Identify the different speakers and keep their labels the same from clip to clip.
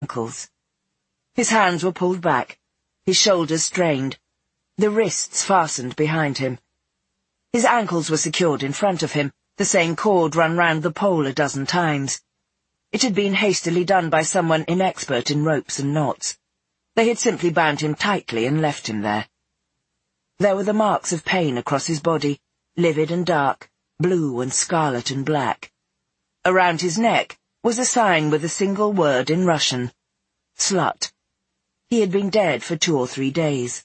Speaker 1: ankles. His hands were pulled back, his shoulders strained, the wrists fastened behind him. His ankles were secured in front of him, the same cord run round the pole a dozen times. It had been hastily done by someone inexpert in ropes and knots. They had simply bound him tightly and left him there. There were the marks of pain across his body, livid and dark, blue and scarlet and black. Around his neck was a sign with a single word in Russian: slut. He had been dead for 2 or 3 days.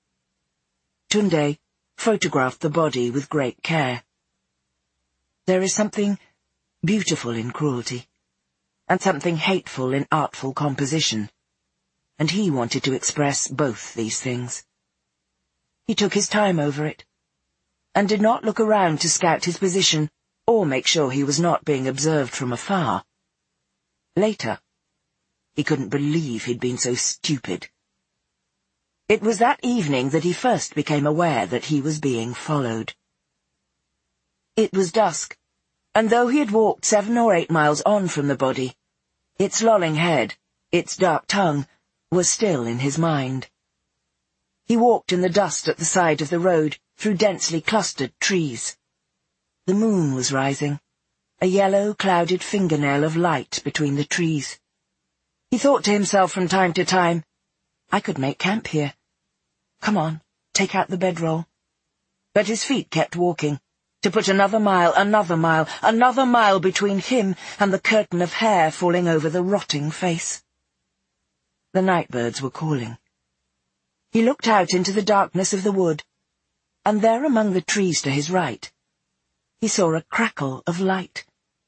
Speaker 1: Tunde photographed the body with great care. There is something beautiful in cruelty, and something hateful in artful composition, and he wanted to express both these things. He took his time over it, and did not look around to scout his position or make sure he was not being observed from afar. Later, he couldn't believe he'd been so stupid. It was that evening that he first became aware that he was being followed. It was dusk, and though he had walked 7 or 8 miles on from the body, its lolling head, its dark tongue, was still in his mind. He walked in the dust at the side of the road, through densely clustered trees. The moon was rising, a yellow, clouded fingernail of light between the trees. He thought to himself from time to time, I could make camp here. Come on, take out the bedroll. But his feet kept walking, to put another mile between him and the curtain of hair falling over the rotting face. The nightbirds were calling. He looked out into the darkness of the wood, and there among the trees to his right, he saw a crackle of light.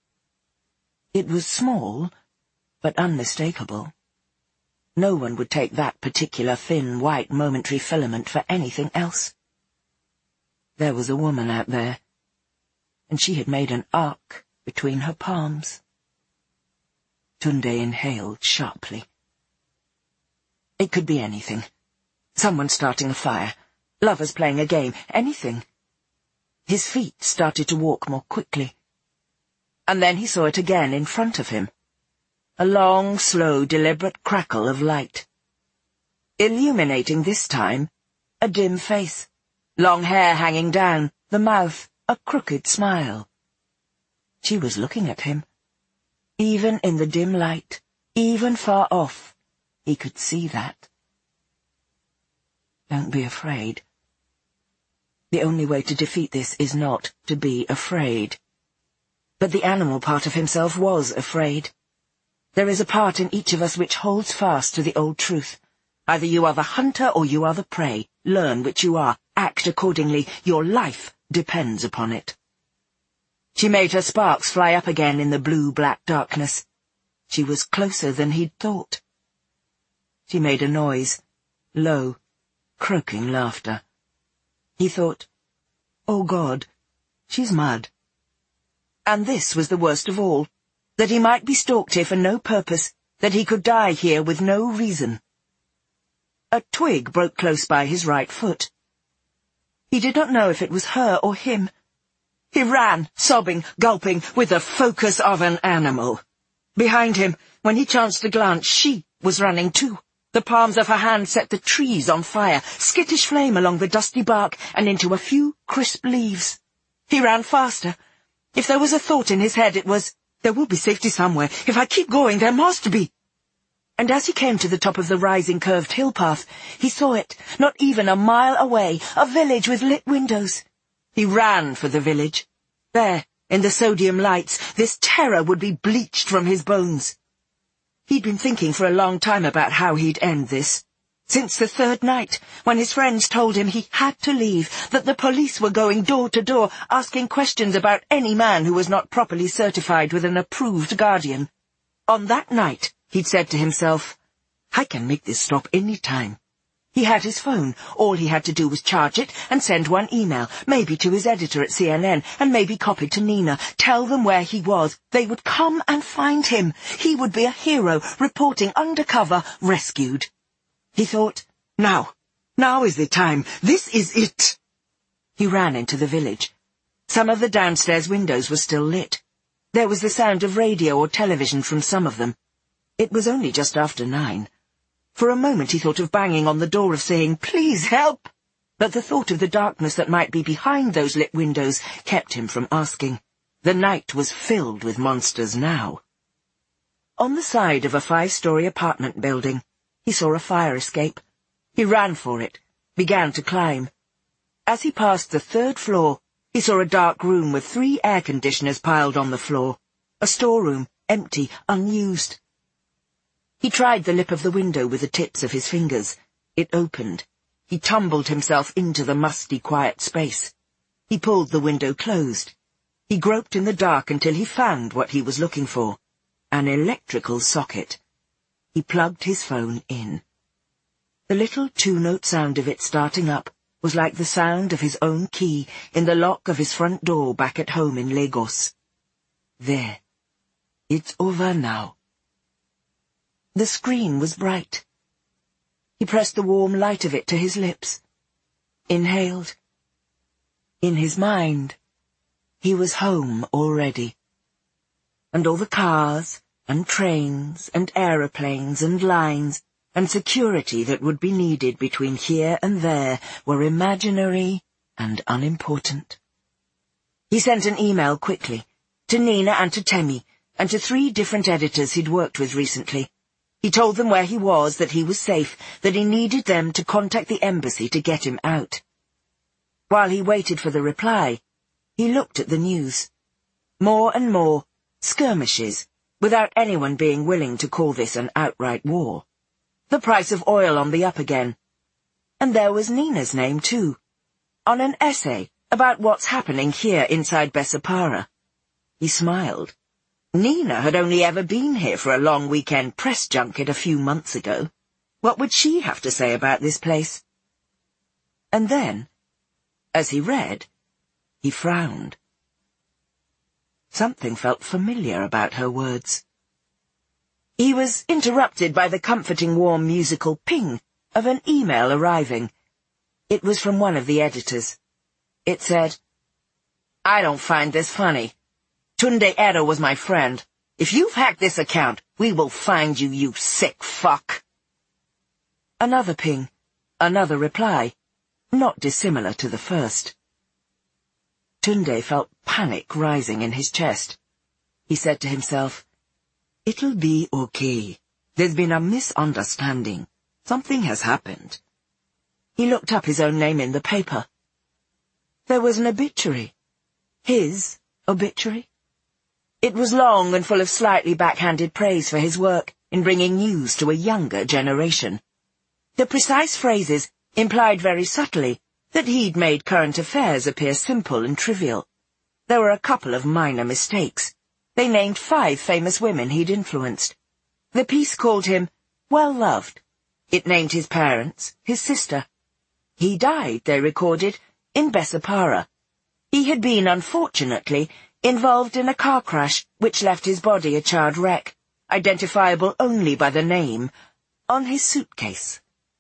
Speaker 1: It was small, but unmistakable. No one would take that particular thin, white, momentary filament for anything else. There was a woman out there, and she had made an arc between her palms. Tunde inhaled sharply. It could be anything. Someone starting a fire, lovers playing a game, anything. His feet started to walk more quickly. And then he saw it again in front of him. A long, slow, deliberate crackle of light. Illuminating this time, a dim face, long hair hanging down, the mouth, a crooked smile. She was looking at him. Even in the dim light, even far off, he could see that. Don't be afraid. The only way to defeat this is not to be afraid. But the animal part of himself was afraid. There is a part in each of us which holds fast to the old truth. Either you are the hunter or you are the prey. Learn which you are. Act accordingly. Your life depends upon it. She made her sparks fly up again in the blue-black darkness. She was closer than he'd thought. She made a noise. Low, croaking laughter. He thought, oh God, she's mad. And this was the worst of all. That he might be stalked here for no purpose, that he could die here with no reason. A twig broke close by his right foot. He did not know if it was her or him. He ran, sobbing, gulping, with the focus of an animal. Behind him, when he chanced to glance, she was running too. The palms of her hands set the trees on fire, skittish flame along the dusty bark and into a few crisp leaves. He ran faster. If there was a thought in his head, it was, there will be safety somewhere. If I keep going, there must be. And as he came to the top of the rising curved hill path, he saw it, not even a mile away, a village with lit windows. He ran for the village. There, in the sodium lights, this terror would be bleached from his bones. He'd been thinking for a long time about how he'd end this. Since the 3rd night, when his friends told him he had to leave, that the police were going door to door, asking questions about any man who was not properly certified with an approved guardian. On that night, he'd said to himself, I can make this stop any time. He had his phone. All he had to do was charge it and send one email, maybe to his editor at CNN, and maybe copy to Nina. Tell them where he was. They would come and find him. He would be a hero, reporting undercover, rescued. He thought, now is the time. This is it. He ran into the village. Some of the downstairs windows were still lit. There was the sound of radio or television from some of them. It was only just after 9. For a moment he thought of banging on the door, of saying, "Please help!" But the thought of the darkness that might be behind those lit windows kept him from asking. The night was filled with monsters now. On the side of a 5-story apartment building, he saw a fire escape. He ran for it, began to climb. As he passed the 3rd floor, he saw a dark room with 3 air conditioners piled on the floor. A storeroom, empty, unused. He tried the lip of the window with the tips of his fingers. It opened. He tumbled himself into the musty, quiet space. He pulled the window closed. He groped in the dark until he found what he was looking for. An electrical socket. He plugged his phone in. The little 2-note sound of it starting up was like the sound of his own key in the lock of his front door back at home in Lagos. There. It's over now. The screen was bright. He pressed the warm light of it to his lips. Inhaled. In his mind, he was home already. And all the cars, and trains, and aeroplanes, and lines, and security that would be needed between here and there were imaginary and unimportant. He sent an email quickly, to Nina and to Temmie, and to 3 different editors he'd worked with recently. He told them where he was, that he was safe, that he needed them to contact the embassy to get him out. While he waited for the reply, he looked at the news. More and more skirmishes, without anyone being willing to call this an outright war. The price of oil on the up again. And there was Nina's name, too, on an essay about what's happening here inside Bessapara. He smiled. Nina had only ever been here for a long weekend press junket a few months ago. What would she have to say about this place? And then, as he read, he frowned. Something felt familiar about her words. He was interrupted by the comforting warm musical ping of an email arriving. It was from one of the editors. It said, "I don't find this funny. Tunde Edo was my friend. If you've hacked this account, we will find you, you sick fuck." Another ping, another reply, not dissimilar to the first. Tunde felt panic rising in his chest. He said to himself, "It'll be okay. There's been a misunderstanding. Something has happened." He looked up his own name in the paper. There was an obituary. His obituary. It was long and full of slightly backhanded praise for his work in bringing news to a younger generation. The precise phrases implied very subtly that he'd made current affairs appear simple and trivial. There were a couple of minor mistakes. They named 5 famous women he'd influenced. The piece called him well-loved. It named his parents, his sister. He died, they recorded, in Bessapara. He had been, unfortunately, involved in a car crash which left his body a charred wreck, identifiable only by the name on his suitcase.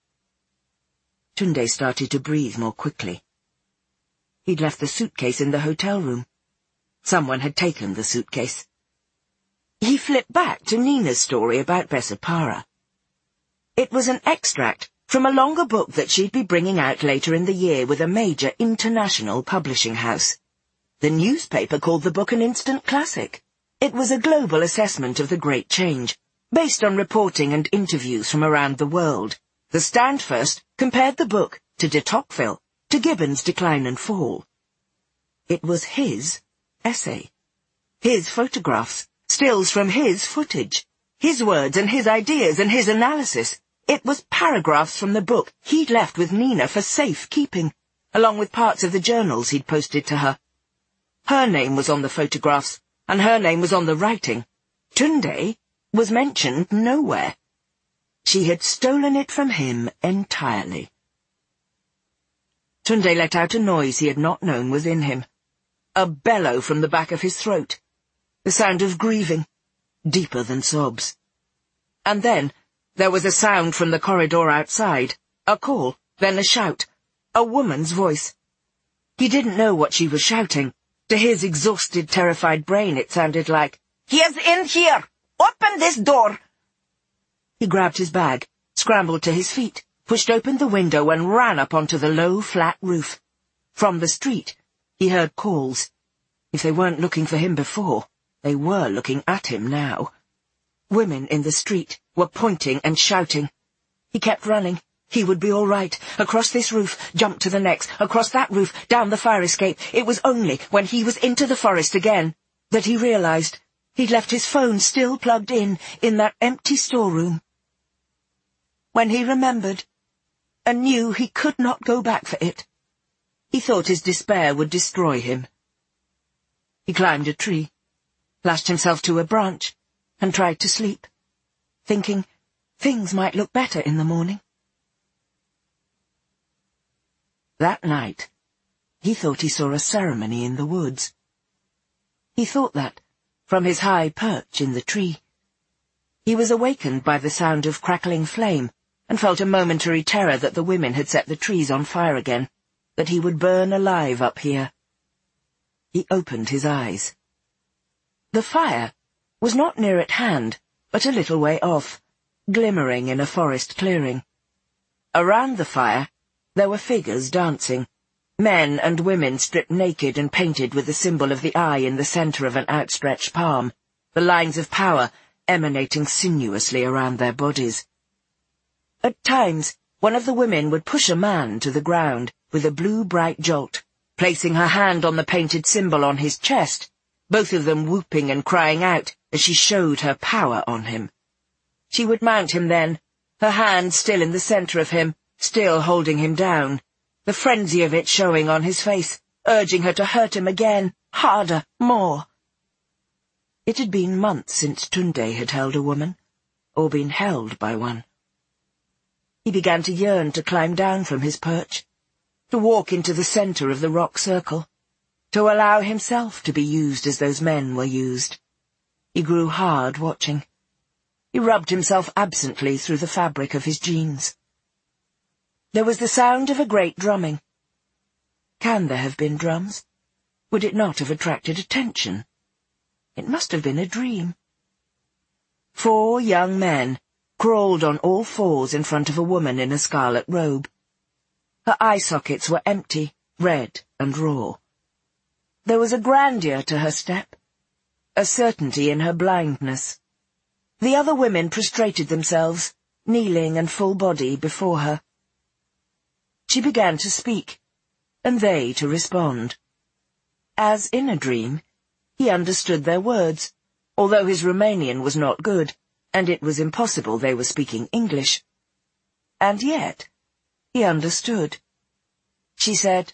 Speaker 1: Tunde started to breathe more quickly. He'd left the suitcase in the hotel room. Someone had taken the suitcase. He flipped back to Nina's story about Bessapara. It was an extract from a longer book that she'd be bringing out later in the year with a major international publishing house. The newspaper called the book an instant classic. It was a global assessment of the Great Change, based on reporting and interviews from around the world. The Stand first compared the book to de Tocqueville, to Gibbon's Decline and Fall. It was his essay. His photographs, stills from his footage, his words and his ideas and his analysis. It was paragraphs from the book he'd left with Nina for safe keeping, along with parts of the journals he'd posted to her. Her name was on the photographs, and her name was on the writing. Tunde was mentioned nowhere. She had stolen it from him entirely. Tunde let out a noise he had not known was in him. A bellow from the back of his throat. The sound of grieving, deeper than sobs. And then there was a sound from the corridor outside. A call, then a shout. A woman's voice. He didn't know what she was shouting. To his exhausted, terrified brain it sounded like, "He is in here! Open this door!" He grabbed his bag, scrambled to his feet, pushed open the window and ran up onto the low, flat roof. From the street, he heard calls. If they weren't looking for him before, they were looking at him now. Women in the street were pointing and shouting. He kept running. He would be all right. Across this roof, jump to the next, across that roof, down the fire escape. It was only when he was into the forest again that he realized he'd left his phone still plugged in that empty storeroom. When he remembered, and knew he could not go back for it, he thought his despair would destroy him. He climbed a tree, lashed himself to a branch, and tried to sleep, thinking things might look better in the morning. That night, he thought he saw a ceremony in the woods. He thought that from his high perch in the tree. He was awakened by the sound of crackling flame, and felt a momentary terror that the women had set the trees on fire again, that he would burn alive up here. He opened his eyes. The fire was not near at hand, but a little way off, glimmering in a forest clearing. Around the fire, there were figures dancing, men and women stripped naked and painted with the symbol of the eye in the center of an outstretched palm, the lines of power emanating sinuously around their bodies. At times, one of the women would push a man to the ground with a blue bright jolt, placing her hand on the painted symbol on his chest, both of them whooping and crying out as she showed her power on him. She would mount him then, her hand still in the center of him, still holding him down, the frenzy of it showing on his face, urging her to hurt him again, harder, more. It had been months since Tunde had held a woman, or been held by one. He began to yearn to climb down from his perch, to walk into the center of the rock circle, to allow himself to be used as those men were used. He grew hard watching. He rubbed himself absently through the fabric of his jeans. There was the sound of a great drumming. Can there have been drums? Would it not have attracted attention? It must have been a dream. 4 young men crawled on all fours in front of a woman in a scarlet robe. Her eye sockets were empty, red and raw. There was a grandeur to her step, a certainty in her blindness. The other women prostrated themselves, kneeling and full body before her. She began to speak, and they to respond. As in a dream, he understood their words, although his Romanian was not good, and it was impossible they were speaking English. And yet, he understood. She said,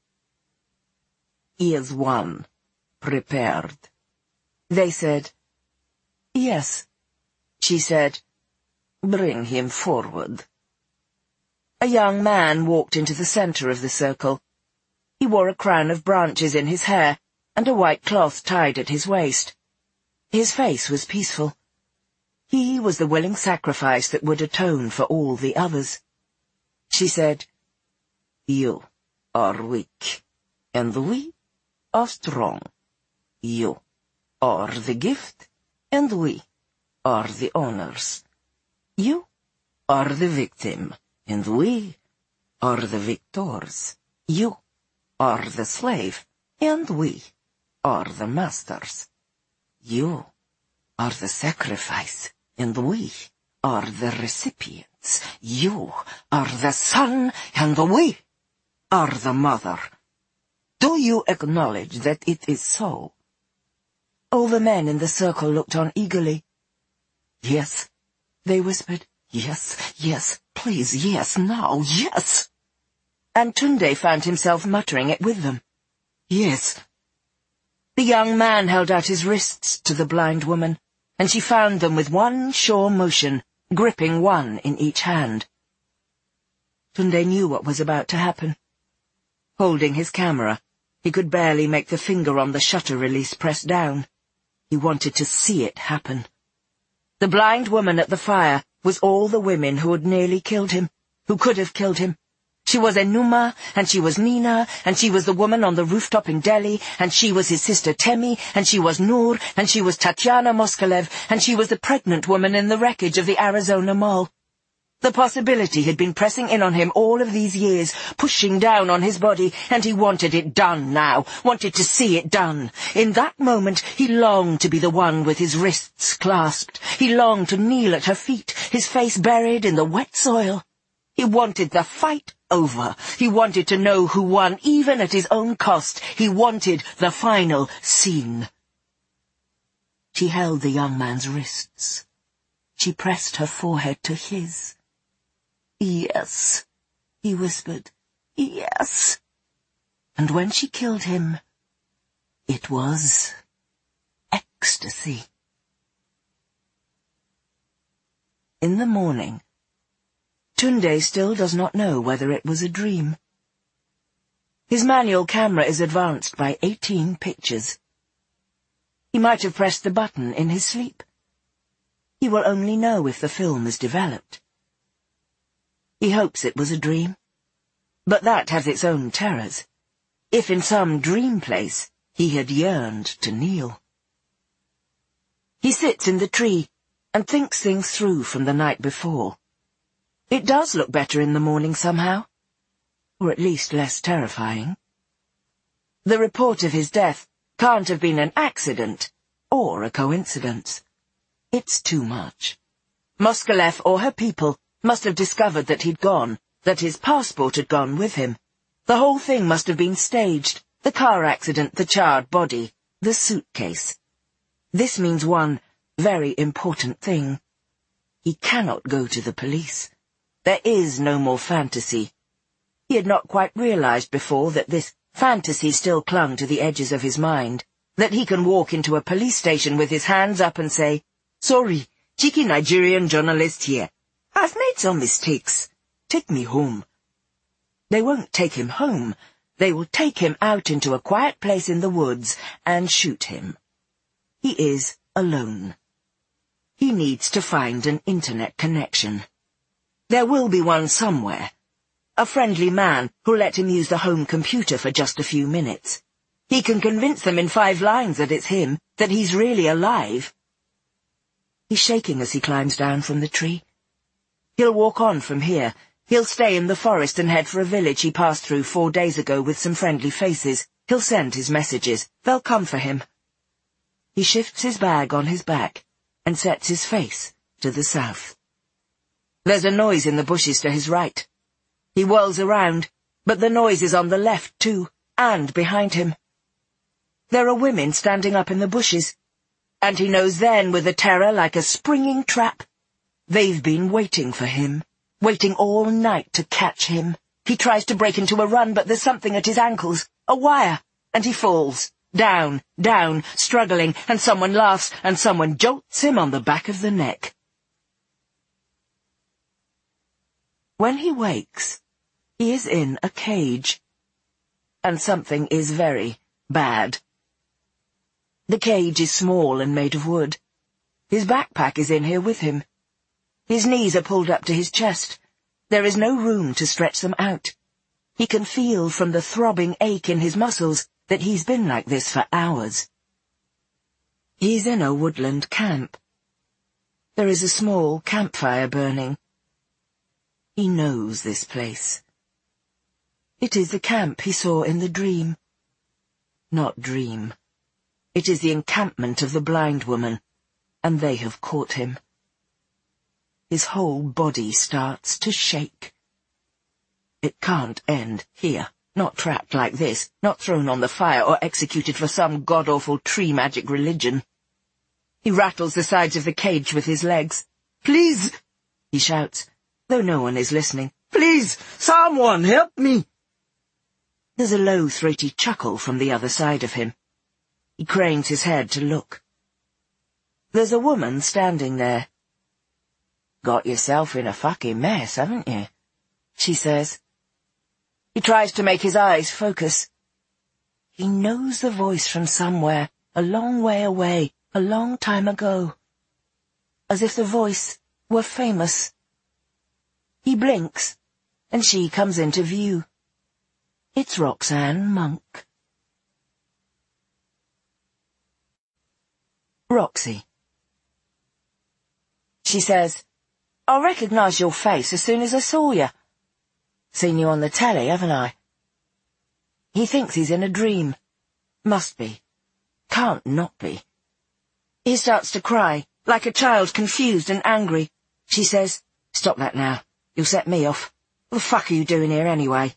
Speaker 1: "Is one prepared?" They said, "Yes." She said, "Bring him forward." A young man walked into the center of the circle. He wore a crown of branches in his hair, and a white cloth tied at his waist. His face was peaceful. He was the willing sacrifice that would atone for all the others. She said, "You are weak, and we are strong. You are the gift, and we are the owners. You are the victim, and we are the victors. You are the slave, and we are the masters. You are the sacrifice, and we are the recipients. You are the son, and we are the mother. Do you acknowledge that it is so?" All the men in the circle looked on eagerly. "Yes," they whispered. "Yes, yes, please, yes, now, yes." And Tunde found himself muttering it with them. "Yes." The young man held out his wrists to the blind woman, and she found them with one sure motion, gripping one in each hand. Tunde knew what was about to happen. Holding his camera, he could barely make the finger on the shutter release press down. He wanted to see it happen. The blind woman at the fire was all the women who had nearly killed him, who could have killed him, She was Enuma, and she was Nina, and she was the woman on the rooftop in Delhi, and she was his sister Temi, and she was Noor, and she was Tatiana Moskalev, and she was the pregnant woman in the wreckage of the Arizona Mall. The possibility had been pressing in on him all of these years, pushing down on his body, and he wanted it done now, wanted to see it done. In that moment, he longed to be the one with his wrists clasped. He longed to kneel at her feet, his face buried in the wet soil. He wanted the fight over. He wanted to know who won, even at his own cost. He wanted the final scene. She held the young man's wrists. She pressed her forehead to his. "Yes," he whispered. "Yes." And when she killed him, it was ecstasy. In the morning, Tunde still does not know whether it was a dream. His manual camera is advanced by 18 pictures. He might have pressed the button in his sleep. He will only know if the film is developed. He hopes it was a dream, but that has its own terrors. If in some dream place he had yearned to kneel. He sits in the tree and thinks things through from the night before. It does look better in the morning somehow, or at least less terrifying. The report of his death can't have been an accident or a coincidence. It's too much. Moskalev or her people must have discovered that he'd gone, that his passport had gone with him. The whole thing must have been staged, the car accident, the charred body, the suitcase. This means one very important thing. He cannot go to the police. There is no more fantasy. He had not quite realized before that this fantasy still clung to the edges of his mind, that he can walk into a police station with his hands up and say, "Sorry, cheeky Nigerian journalist here. I've made some mistakes. Take me home." They won't take him home. They will take him out into a quiet place in the woods and shoot him. He is alone. He needs to find an internet connection. There will be one somewhere. A friendly man who'll let him use the home computer for just a few minutes. He can convince them in 5 lines that it's him, that he's really alive. He's shaking as he climbs down from the tree. He'll walk on from here. He'll stay in the forest and head for a village he passed through 4 days ago with some friendly faces. He'll send his messages. They'll come for him. He shifts his bag on his back and sets his face to the south. There's a noise in the bushes to his right. He whirls around, but the noise is on the left too, and behind him. There are women standing up in the bushes, and he knows then with a terror like a springing trap. They've been waiting for him, waiting all night to catch him. He tries to break into a run, but there's something at his ankles, a wire, and he falls, down, struggling, and someone laughs, and someone jolts him on the back of the neck. When he wakes, he is in a cage, and something is very bad. The cage is small and made of wood. His backpack is in here with him. His knees are pulled up to his chest. There is no room to stretch them out. He can feel from the throbbing ache in his muscles that he's been like this for hours. He's in a woodland camp. There is a small campfire burning. He knows this place. It is the camp he saw in the dream. Not dream. It is the encampment of the blind woman, and they have caught him. His whole body starts to shake. It can't end here, not trapped like this, not thrown on the fire or executed for some god-awful tree magic religion. He rattles the sides of the cage with his legs. "Please!" he shouts, though no one is listening. "Please, someone help me!" There's a low, throaty chuckle from the other side of him. He cranes his head to look. There's a woman standing there. "Got yourself in a fucking mess, haven't you?" she says. He tries to make his eyes focus. He knows the voice from somewhere, a long way away, a long time ago. As if the voice were famous. He blinks, and she comes into view. It's Roxanne Monk. Roxy. She says, "I recognised your face as soon as I saw you. Seen you on the telly, haven't I?" He thinks he's in a dream. Must be. Can't not be. He starts to cry, like a child confused and angry. She says, "Stop that now. You'll set me off. What the fuck are you doing here anyway?"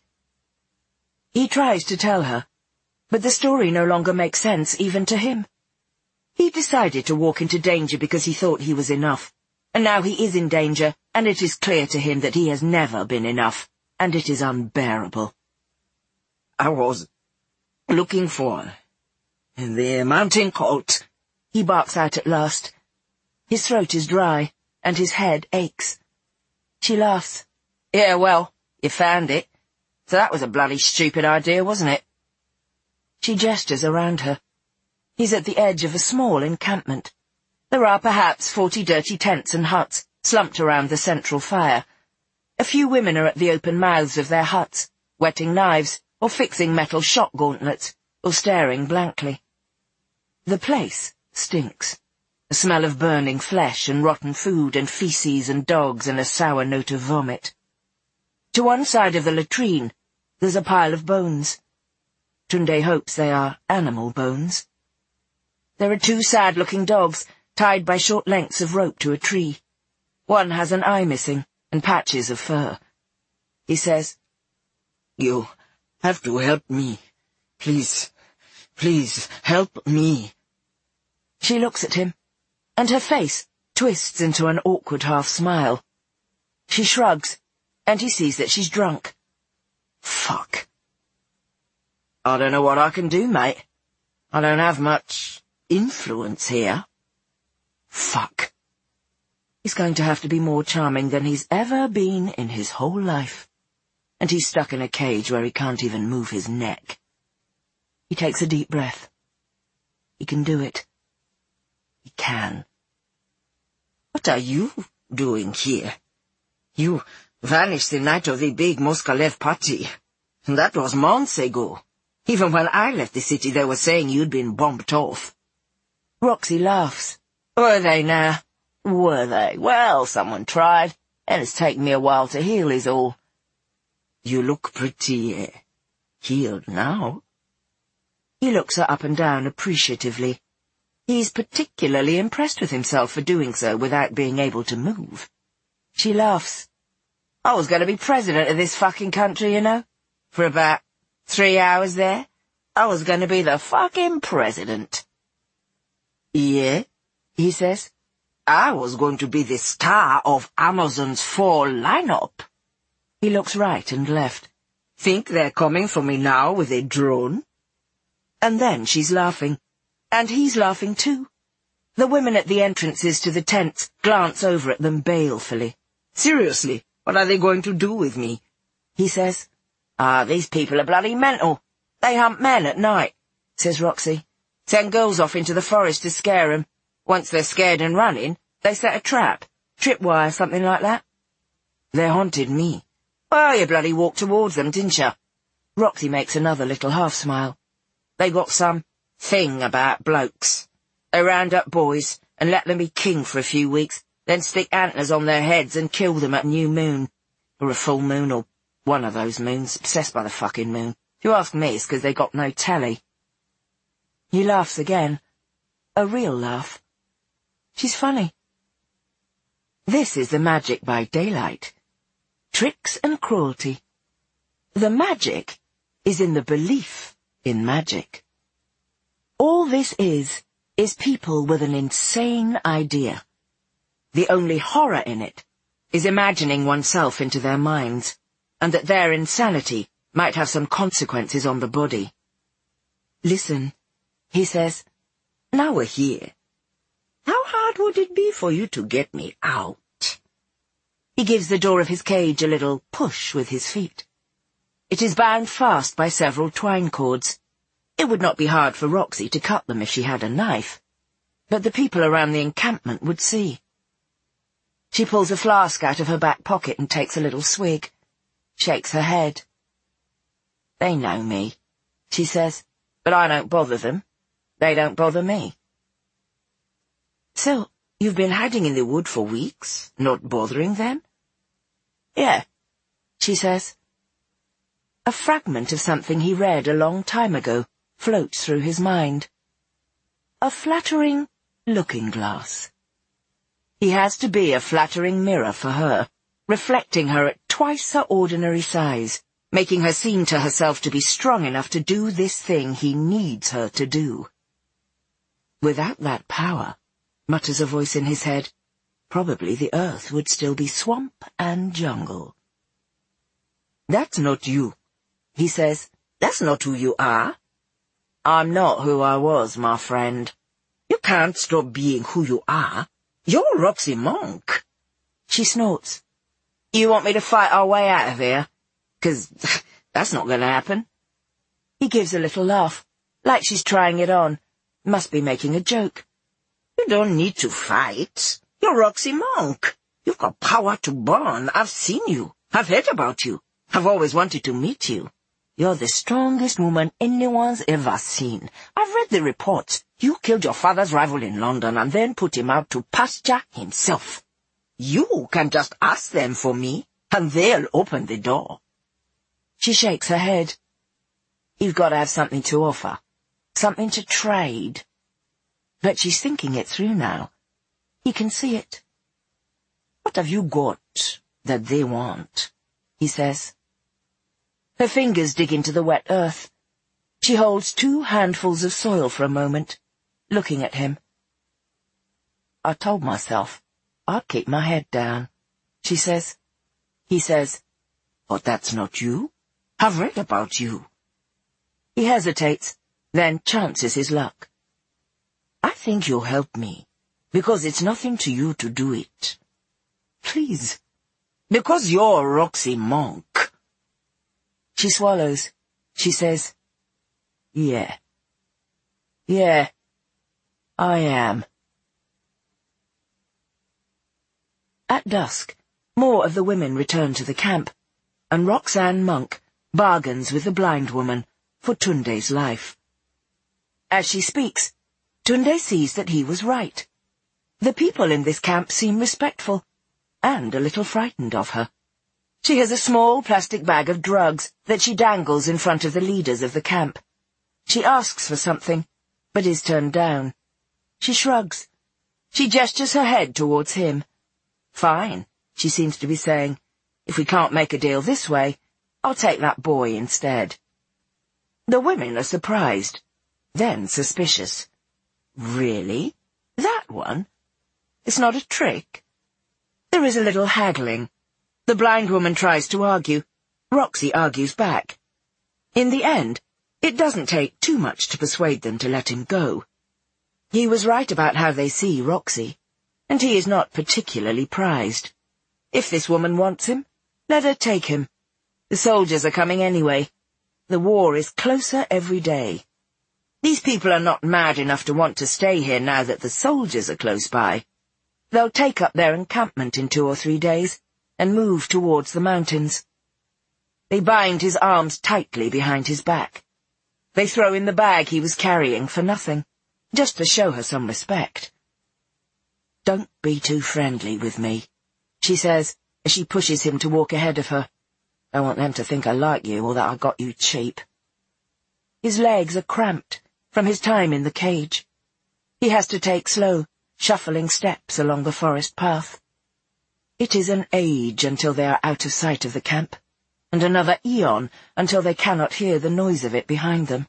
Speaker 1: He tries to tell her, but the story no longer makes sense even to him. He decided to walk into danger because he thought he was enough, and now he is in danger, and it is clear to him that he has never been enough, and it is unbearable.
Speaker 2: "I was looking for the mountain colt,"
Speaker 1: he barks out at last. His throat is dry, and his head aches. She laughs. "Yeah, well, you found it. So that was a bloody stupid idea, wasn't it?" She gestures around her. He's at the edge of a small encampment. There are perhaps 40 dirty tents and huts slumped around the central fire. A few women are at the open mouths of their huts, whetting knives, or fixing metal shot gauntlets, or staring blankly. The place stinks. A smell of burning flesh and rotten food and feces and dogs and a sour note of vomit. To one side of the latrine, there's a pile of bones. Tunde hopes they are animal bones. There are 2 sad-looking dogs, tied by short lengths of rope to a tree. One has an eye missing, and patches of fur. He says,
Speaker 2: "You have to help me. Please, please, help me."
Speaker 1: She looks at him, and her face twists into an awkward half-smile. She shrugs, and he sees that she's drunk. Fuck. "I don't know what I can do, mate. I don't have much influence here." Fuck. He's going to have to be more charming than he's ever been in his whole life. And he's stuck in a cage where he can't even move his neck. He takes a deep breath. He can do it. He can.
Speaker 2: "What are you doing here? You vanished the night of the big Moskalev party. That was months ago. Even when I left the city, they were saying you'd been bumped off."
Speaker 1: Roxy laughs. "Were they now? Were they? Well, someone tried, and it's taken me a while to heal is all."
Speaker 2: "You look pretty healed now."
Speaker 1: He looks her up and down appreciatively. He's particularly impressed with himself for doing so without being able to move. She laughs. "I was going to be president of this fucking country, you know. For about 3 hours there, I was going to be the fucking president."
Speaker 2: "Yeah,"
Speaker 1: he says.
Speaker 2: "I was going to be the star of Amazon's fall lineup."
Speaker 1: He looks right and left.
Speaker 2: "Think they're coming for me now with a drone?"
Speaker 1: And then she's laughing. And he's laughing too. The women at the entrances to the tents glance over at them balefully.
Speaker 2: "Seriously, what are they going to do with me?"
Speaker 1: he says. These people are bloody mental. They hunt men at night," says Roxy. "Send girls off into the forest to scare 'em. Once they're scared and running, they set a trap, tripwire, something like that." "They haunted me." "Well, you bloody walked towards them, didn't you?" Roxy makes another little half-smile. "They got some thing about blokes. They round up boys and let them be king for a few weeks, then stick antlers on their heads and kill them at new moon. Or a full moon, or one of those moons, obsessed by the fucking moon. If you ask me, it's 'cause they got no telly." He laughs again. A real laugh. She's funny. This is the magic by daylight. Tricks and cruelty. The magic is in the belief in magic. All this is people with an insane idea. The only horror in it is imagining oneself into their minds, and that their insanity might have some consequences on the body. "Listen," he says, "now we're here. How hard would it be for you to get me out?" He gives the door of his cage a little push with his feet. It is bound fast by several twine cords. It would not be hard for Roxy to cut them if she had a knife, but the people around the encampment would see. She pulls a flask out of her back pocket and takes a little swig. shakes her head. They know me, she says, but I don't bother them. They don't bother me. So, you've been hiding in the wood for weeks, not bothering them? Yeah, she says. A fragment of something he read a long time ago floats through his mind. A flattering looking-glass. He has to be a flattering mirror for her, reflecting her at twice her ordinary size, making her seem to herself to be strong enough to do this thing he needs her to do. Without that power, mutters a voice in his head, probably the earth would still be swamp and jungle. That's not you, he says. That's not who you are. I'm not who I was, my friend. You can't stop being who you are. You're Roxy Monk. She snorts. You want me to fight our way out of here? 'Cause that's not going to happen. He gives a little laugh, like she's trying it on. Must be making a joke. You don't need to fight. You're Roxy Monk. You've got power to burn. I've seen you. I've heard about you. I've always wanted to meet you. You're the strongest woman anyone's ever seen. I've read the reports. You killed your father's rival in London and then put him out to pasture himself. You can just ask them for me, and they'll open the door. She shakes her head. You've got to have something to offer. Something to trade. But she's thinking it through now. He can see it. What have you got that they want? He says. Her fingers dig into the wet earth. She holds 2 handfuls of soil for a moment, looking at him. I told myself I'd keep my head down, she says. He says, but that's not you. I've read about you. He hesitates, then chances his luck. I think you'll help me, because it's nothing to you to do it. Please. Because you're Roxy Monk. She swallows. She says, Yeah. Yeah, I am. At dusk, more of the women return to the camp, and Roxanne Monk bargains with the blind woman for Tunde's life. As she speaks, Tunde sees that he was right. The people in this camp seem respectful, and a little frightened of her. She has a small plastic bag of drugs that she dangles in front of the leaders of the camp. She asks for something, but is turned down. She shrugs. She gestures her head towards him. Fine, she seems to be saying. If we can't make a deal this way, I'll take that boy instead. The women are surprised, then suspicious. Really? That one? It's not a trick? There is a little haggling. The blind woman tries to argue. Roxy argues back. In the end, it doesn't take too much to persuade them to let him go. He was right about how they see Roxy, and he is not particularly prized. If this woman wants him, let her take him. The soldiers are coming anyway. The war is closer every day. These people are not mad enough to want to stay here now that the soldiers are close by. They'll take up their encampment in 2 or 3 days and move towards the mountains. They bind his arms tightly behind his back. They throw in the bag he was carrying for nothing, just to show her some respect. Don't be too friendly with me, she says, as she pushes him to walk ahead of her. I want them to think I like you or that I got you cheap. His legs are cramped from his time in the cage. He has to take slow, shuffling steps along the forest path. It is an age until they are out of sight of the camp, and another eon until they cannot hear the noise of it behind them.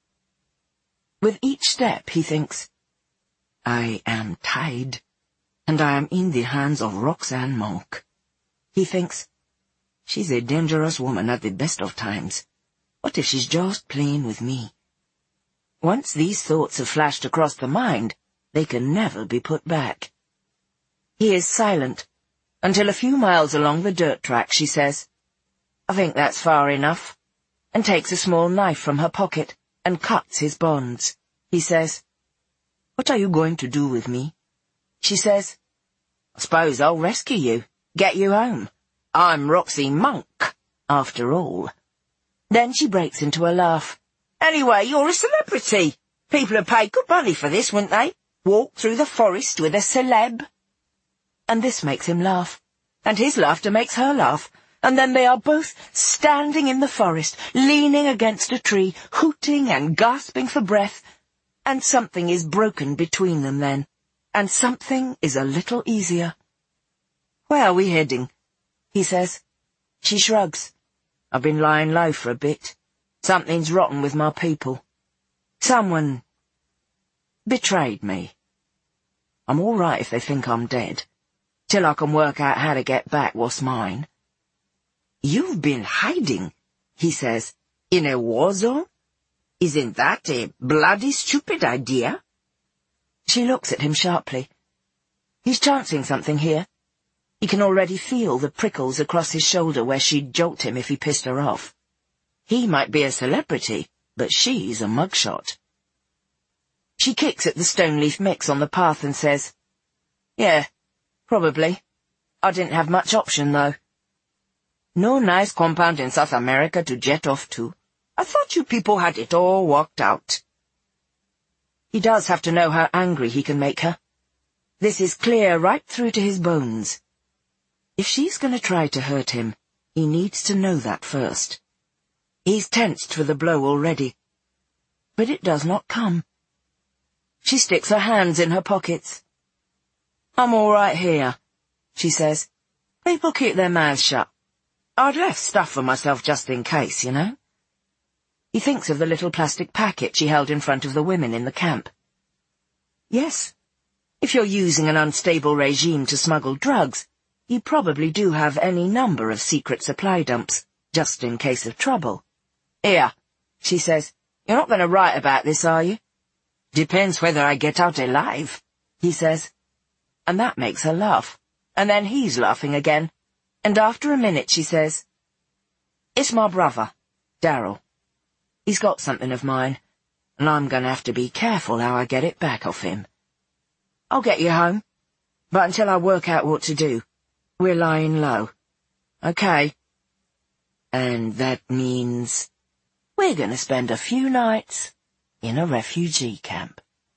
Speaker 1: With each step, he thinks, I am tied, and I am in the hands of Roxanne Monk. He thinks, she's a dangerous woman at the best of times. What if she's just playing with me? Once these thoughts have flashed across the mind, they can never be put back. He is silent, until a few miles along the dirt track she says, I think that's far enough, and takes a small knife from her pocket and cuts his bonds. He says, What are you going to do with me? She says, I suppose I'll rescue you, get you home. I'm Roxy Monk. after all. Then she breaks into a laugh.
Speaker 2: Anyway, you're a celebrity. People would pay good money for this, wouldn't they? Walk through the forest with a celeb.
Speaker 1: And this makes him laugh, and his laughter makes her laugh, and then they are both standing in the forest, leaning against a tree, hooting and gasping for breath, and something is broken between them then, and something is a little easier. "Where are we heading?" he says. She shrugs. "I've been lying low for a bit. Something's rotten with my people. Someone betrayed me. I'm all right if they think I'm dead, till I can work out how to get back what's mine."
Speaker 2: "You've been hiding," he says, "in a war zone? Isn't that a bloody stupid idea?"
Speaker 1: She looks at him sharply. He's chancing something here. He can already feel the prickles across his shoulder where she'd jolt him if he pissed her off. He might be a celebrity, but she's a mugshot. She kicks at the stone-leaf mix on the path and says, "Yeah, probably. I didn't have much option, though. No nice compound in South America to jet off to. I thought you people had it all worked out." He does have to know how angry he can make her. This is clear right through to his bones. If she's going to try to hurt him, he needs to know that first. He's tensed for the blow already. But it does not come. She sticks her hands in her pockets. "I'm all right here," she says. "People keep their mouths shut. I'd left stuff for myself just in case, you know." He thinks of the little plastic packet she held in front of the women in the camp. Yes, if you're using an unstable regime to smuggle drugs, you probably do have any number of secret supply dumps, just in case of trouble. "Here," she says, "you're not going to write about this, are you?" "Depends whether I get out alive," he says. And that makes her laugh. And then he's laughing again. And after a minute she says, "It's my brother, Daryl. He's got something of mine, and I'm going to have to be careful how I get it back off him. I'll get you home, but until I work out what to do, we're lying low. Okay? And that means we're going to spend a few nights in a refugee camp."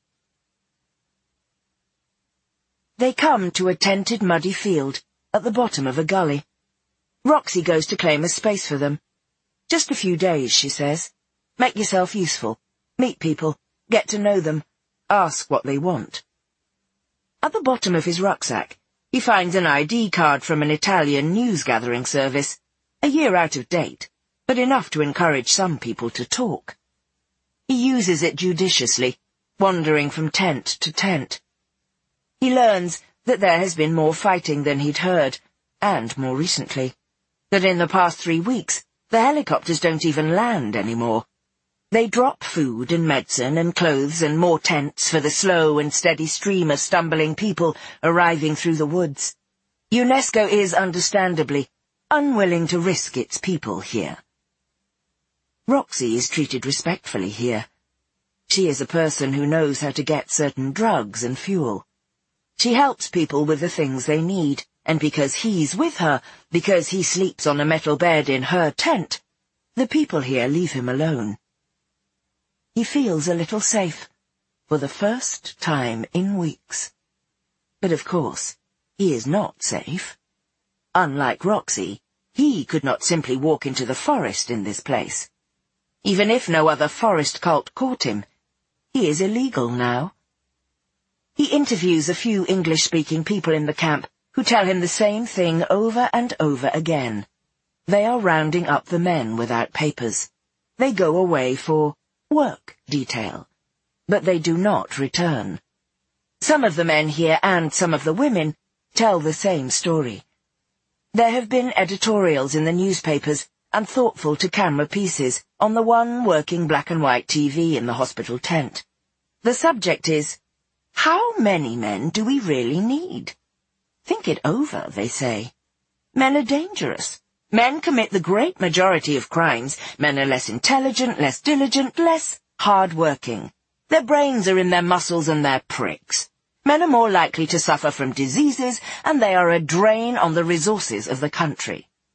Speaker 1: They come to a tented muddy field at the bottom of a gully. Roxy goes to claim a space for them. "Just a few days," she says. "Make yourself useful. Meet people. Get to know them. Ask what they want." At the bottom of his rucksack, he finds an ID card from an Italian news-gathering service, a year out of date, but enough to encourage some people to talk. He uses it judiciously, wandering from tent to tent. He learns that there has been more fighting than he'd heard, and more recently, that in the past 3 weeks, the helicopters don't even land anymore. They drop food and medicine and clothes and more tents for the slow and steady stream of stumbling people arriving through the woods. UNESCO is, understandably, unwilling to risk its people here. Roxy is treated respectfully here. She is a person who knows how to get certain drugs and fuel. She helps people with the things they need, and because he's with her, because he sleeps on a metal bed in her tent, the people here leave him alone. He feels a little safe, for the first time in weeks. But of course, he is not safe. Unlike Roxy, he could not simply walk into the forest in this place. Even if no other forest cult caught him, he is illegal now. He interviews a few English-speaking people in the camp who tell him the same thing over and over again. They are rounding up the men without papers. They go away for work detail, but they do not return. Some of the men here and some of the women tell the same story. There have been editorials in the newspapers and thoughtful-to-camera pieces on the one working black-and-white TV in the hospital tent. The subject is, how many men do we really need? Think it over, they say. Men are dangerous. Men commit the great majority of crimes. Men are less intelligent, less diligent, less hard-working. Their brains are in their muscles and they're pricks. Men are more likely to suffer from diseases, and they are a drain on the resources of the country.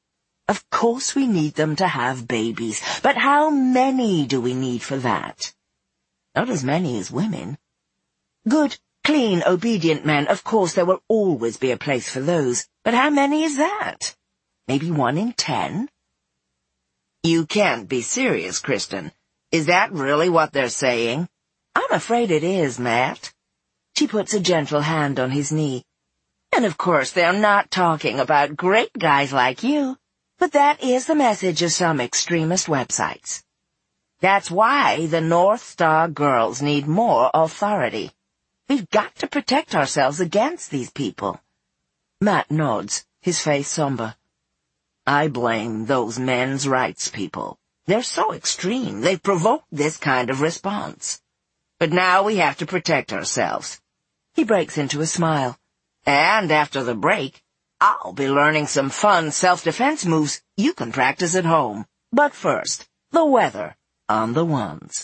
Speaker 1: Of course we need them to have babies, but how many do we need for that? Not as many as women. Good, clean, obedient men, of course there will always be a place for those, but how many is that? Maybe 1 in 10?
Speaker 2: You can't be serious, Kristen. Is that really what they're saying?
Speaker 1: I'm afraid it is, Matt. She puts a gentle hand on his knee. And of course they're not talking about great guys like you, but that is the message of some extremist websites. That's why the North Star girls need more authority. We've got to protect ourselves against these people. Matt nods, his face somber.
Speaker 2: I blame those men's rights people. They're so extreme. They've provoked this kind of response. But now we have to protect ourselves.
Speaker 1: He breaks into a smile.
Speaker 2: And after the break, I'll be learning some fun self-defense moves you can practice at home. But first, the weather on the ones.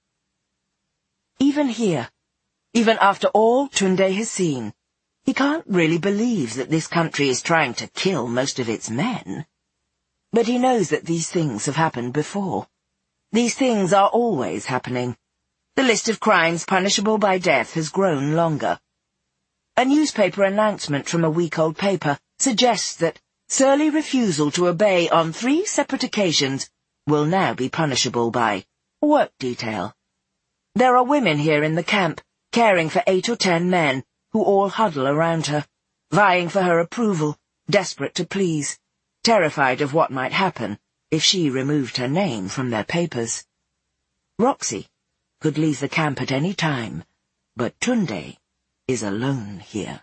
Speaker 1: Even here, even after all Tunde has seen, he can't really believe that this country is trying to kill most of its men. But he knows that these things have happened before. These things are always happening. The list of crimes punishable by death has grown longer. A newspaper announcement from a week-old paper suggests that surly refusal to obey on 3 separate occasions will now be punishable by work detail. There are women here in the camp, caring for 8 or 10 men, who all huddle around her, vying for her approval, desperate to please, terrified of what might happen if she removed her name from their papers. Roxy could leave the camp at any time, but Tunde is alone here.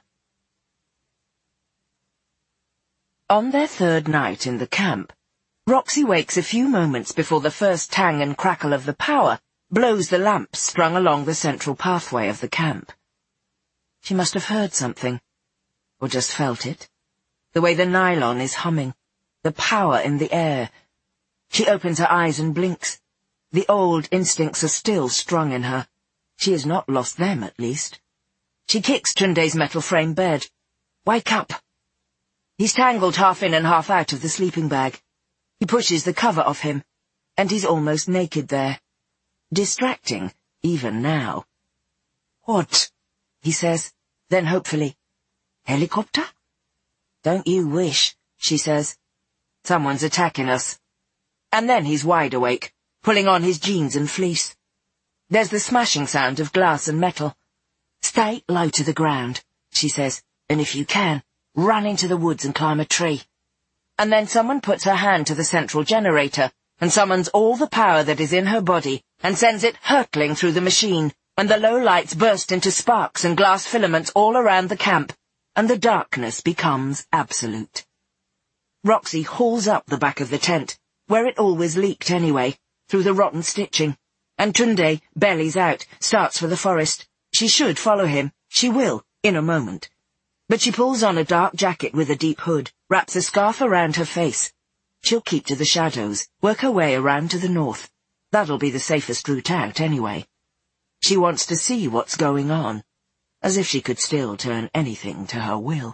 Speaker 1: On their 3rd night in the camp, Roxy wakes a few moments before the first tang and crackle of the power blows the lamps strung along the central pathway of the camp. She must have heard something, or just felt it. The way the nylon is humming, the power in the air. She opens her eyes and blinks. The old instincts are still strong in her. She has not lost them, at least. She kicks Tunde's metal frame bed. Wake up! He's tangled half in and half out of the sleeping bag. He pushes the cover off him, and he's almost naked there. Distracting, even now. What? He says, then hopefully, helicopter? Don't you wish, she says. Someone's attacking us. And then he's wide awake, pulling on his jeans and fleece. There's the smashing sound of glass and metal. Stay low to the ground, she says, and if you can, run into the woods and climb a tree. And then someone puts her hand to the central generator and summons all the power that is in her body and sends it hurtling through the machine, and the low lights burst into sparks and glass filaments all around the camp, and the darkness becomes absolute. Roxy hauls up the back of the tent, where it always leaked anyway, through the rotten stitching, and Tunde bellies out, starts for the forest. She should follow him. She will, in a moment. But she pulls on a dark jacket with a deep hood, wraps a scarf around her face. She'll keep to the shadows, work her way around to the north. That'll be the safest route out, anyway. She wants to see what's going on, as if she could still turn anything to her will.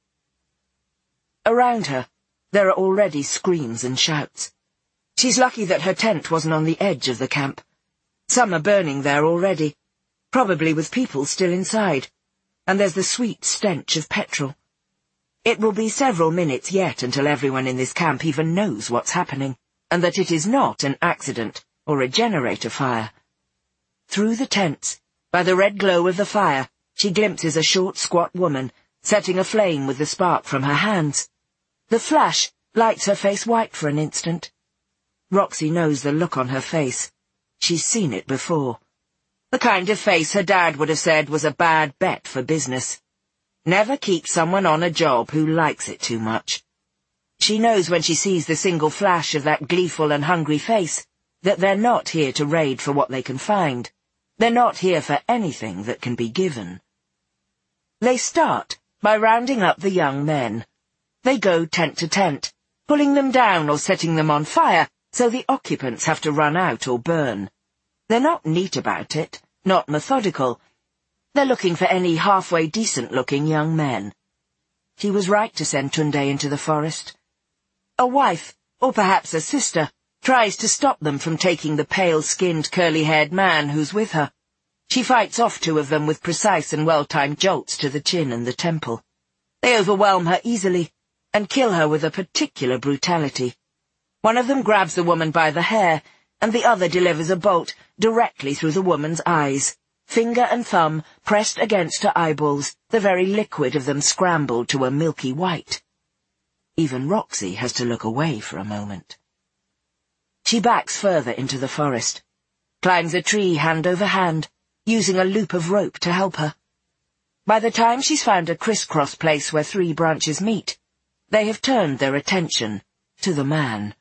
Speaker 1: Around her, there are already screams and shouts. She's lucky that her tent wasn't on the edge of the camp. Some are burning there already, probably with people still inside, and there's the sweet stench of petrol. It will be several minutes yet until everyone in this camp even knows what's happening, and that it is not an accident or a generator fire. Through the tents, by the red glow of the fire, she glimpses a short, squat woman, setting aflame with the spark from her hands. The flash lights her face white for an instant. Roxy knows the look on her face. She's seen it before. The kind of face her dad would have said was a bad bet for business. Never keep someone on a job who likes it too much. She knows when she sees the single flash of that gleeful and hungry face that they're not here to raid for what they can find. They're not here for anything that can be given. They start by rounding up the young men. They go tent to tent, pulling them down or setting them on fire so the occupants have to run out or burn. They're not neat about it, not methodical. They're looking for any halfway decent-looking young men. She was right to send Tunde into the forest. A wife, or perhaps a sister, tries to stop them from taking the pale-skinned, curly-haired man who's with her. She fights off two of them with precise and well-timed jolts to the chin and the temple. They overwhelm her easily, and kill her with a particular brutality. One of them grabs the woman by the hair, and the other delivers a bolt directly through the woman's eyes, finger and thumb pressed against her eyeballs, the very liquid of them scrambled to a milky white. Even Roxy has to look away for a moment. She backs further into the forest, climbs a tree hand over hand, using a loop of rope to help her. By the time she's found a crisscross place where three branches meet, they have turned their attention to the man.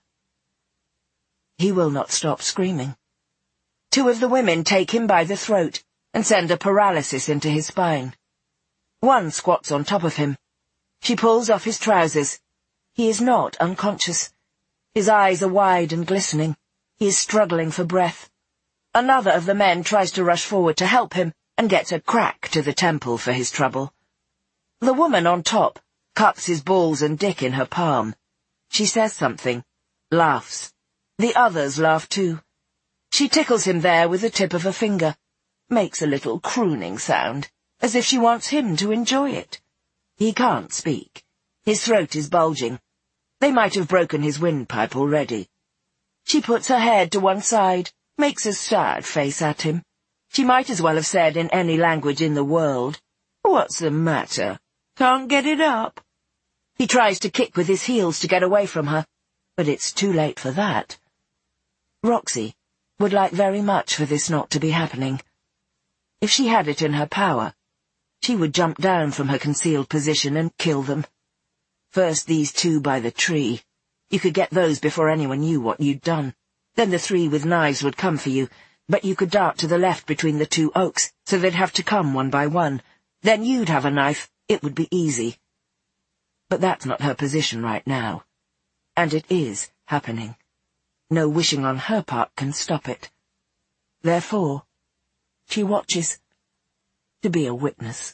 Speaker 1: He will not stop screaming. Two of the women take him by the throat and send a paralysis into his spine. One squats on top of him. She pulls off his trousers. He is not unconscious. His eyes are wide and glistening. He is struggling for breath. Another of the men tries to rush forward to help him and gets a crack to the temple for his trouble. The woman on top cups his balls and dick in her palm. She says something, laughs. The others laugh too. She tickles him there with the tip of her finger, makes a little crooning sound, as if she wants him to enjoy it. He can't speak. His throat is bulging. They might have broken his windpipe already. She puts her head to one side, makes a sad face at him. She might as well have said in any language in the world, "What's the matter? Can't get it up?" He tries to kick with his heels to get away from her, but it's too late for that. Roxy would like very much for this not to be happening. If she had it in her power, she would jump down from her concealed position and kill them. First these two by the tree. You could get those before anyone knew what you'd done. Then the three with knives would come for you, but you could dart to the left between the two oaks, so they'd have to come one by one. Then you'd have a knife. It would be easy. But that's not her position right now. And it is happening. No wishing on her part can stop it. Therefore, she watches, to be a witness.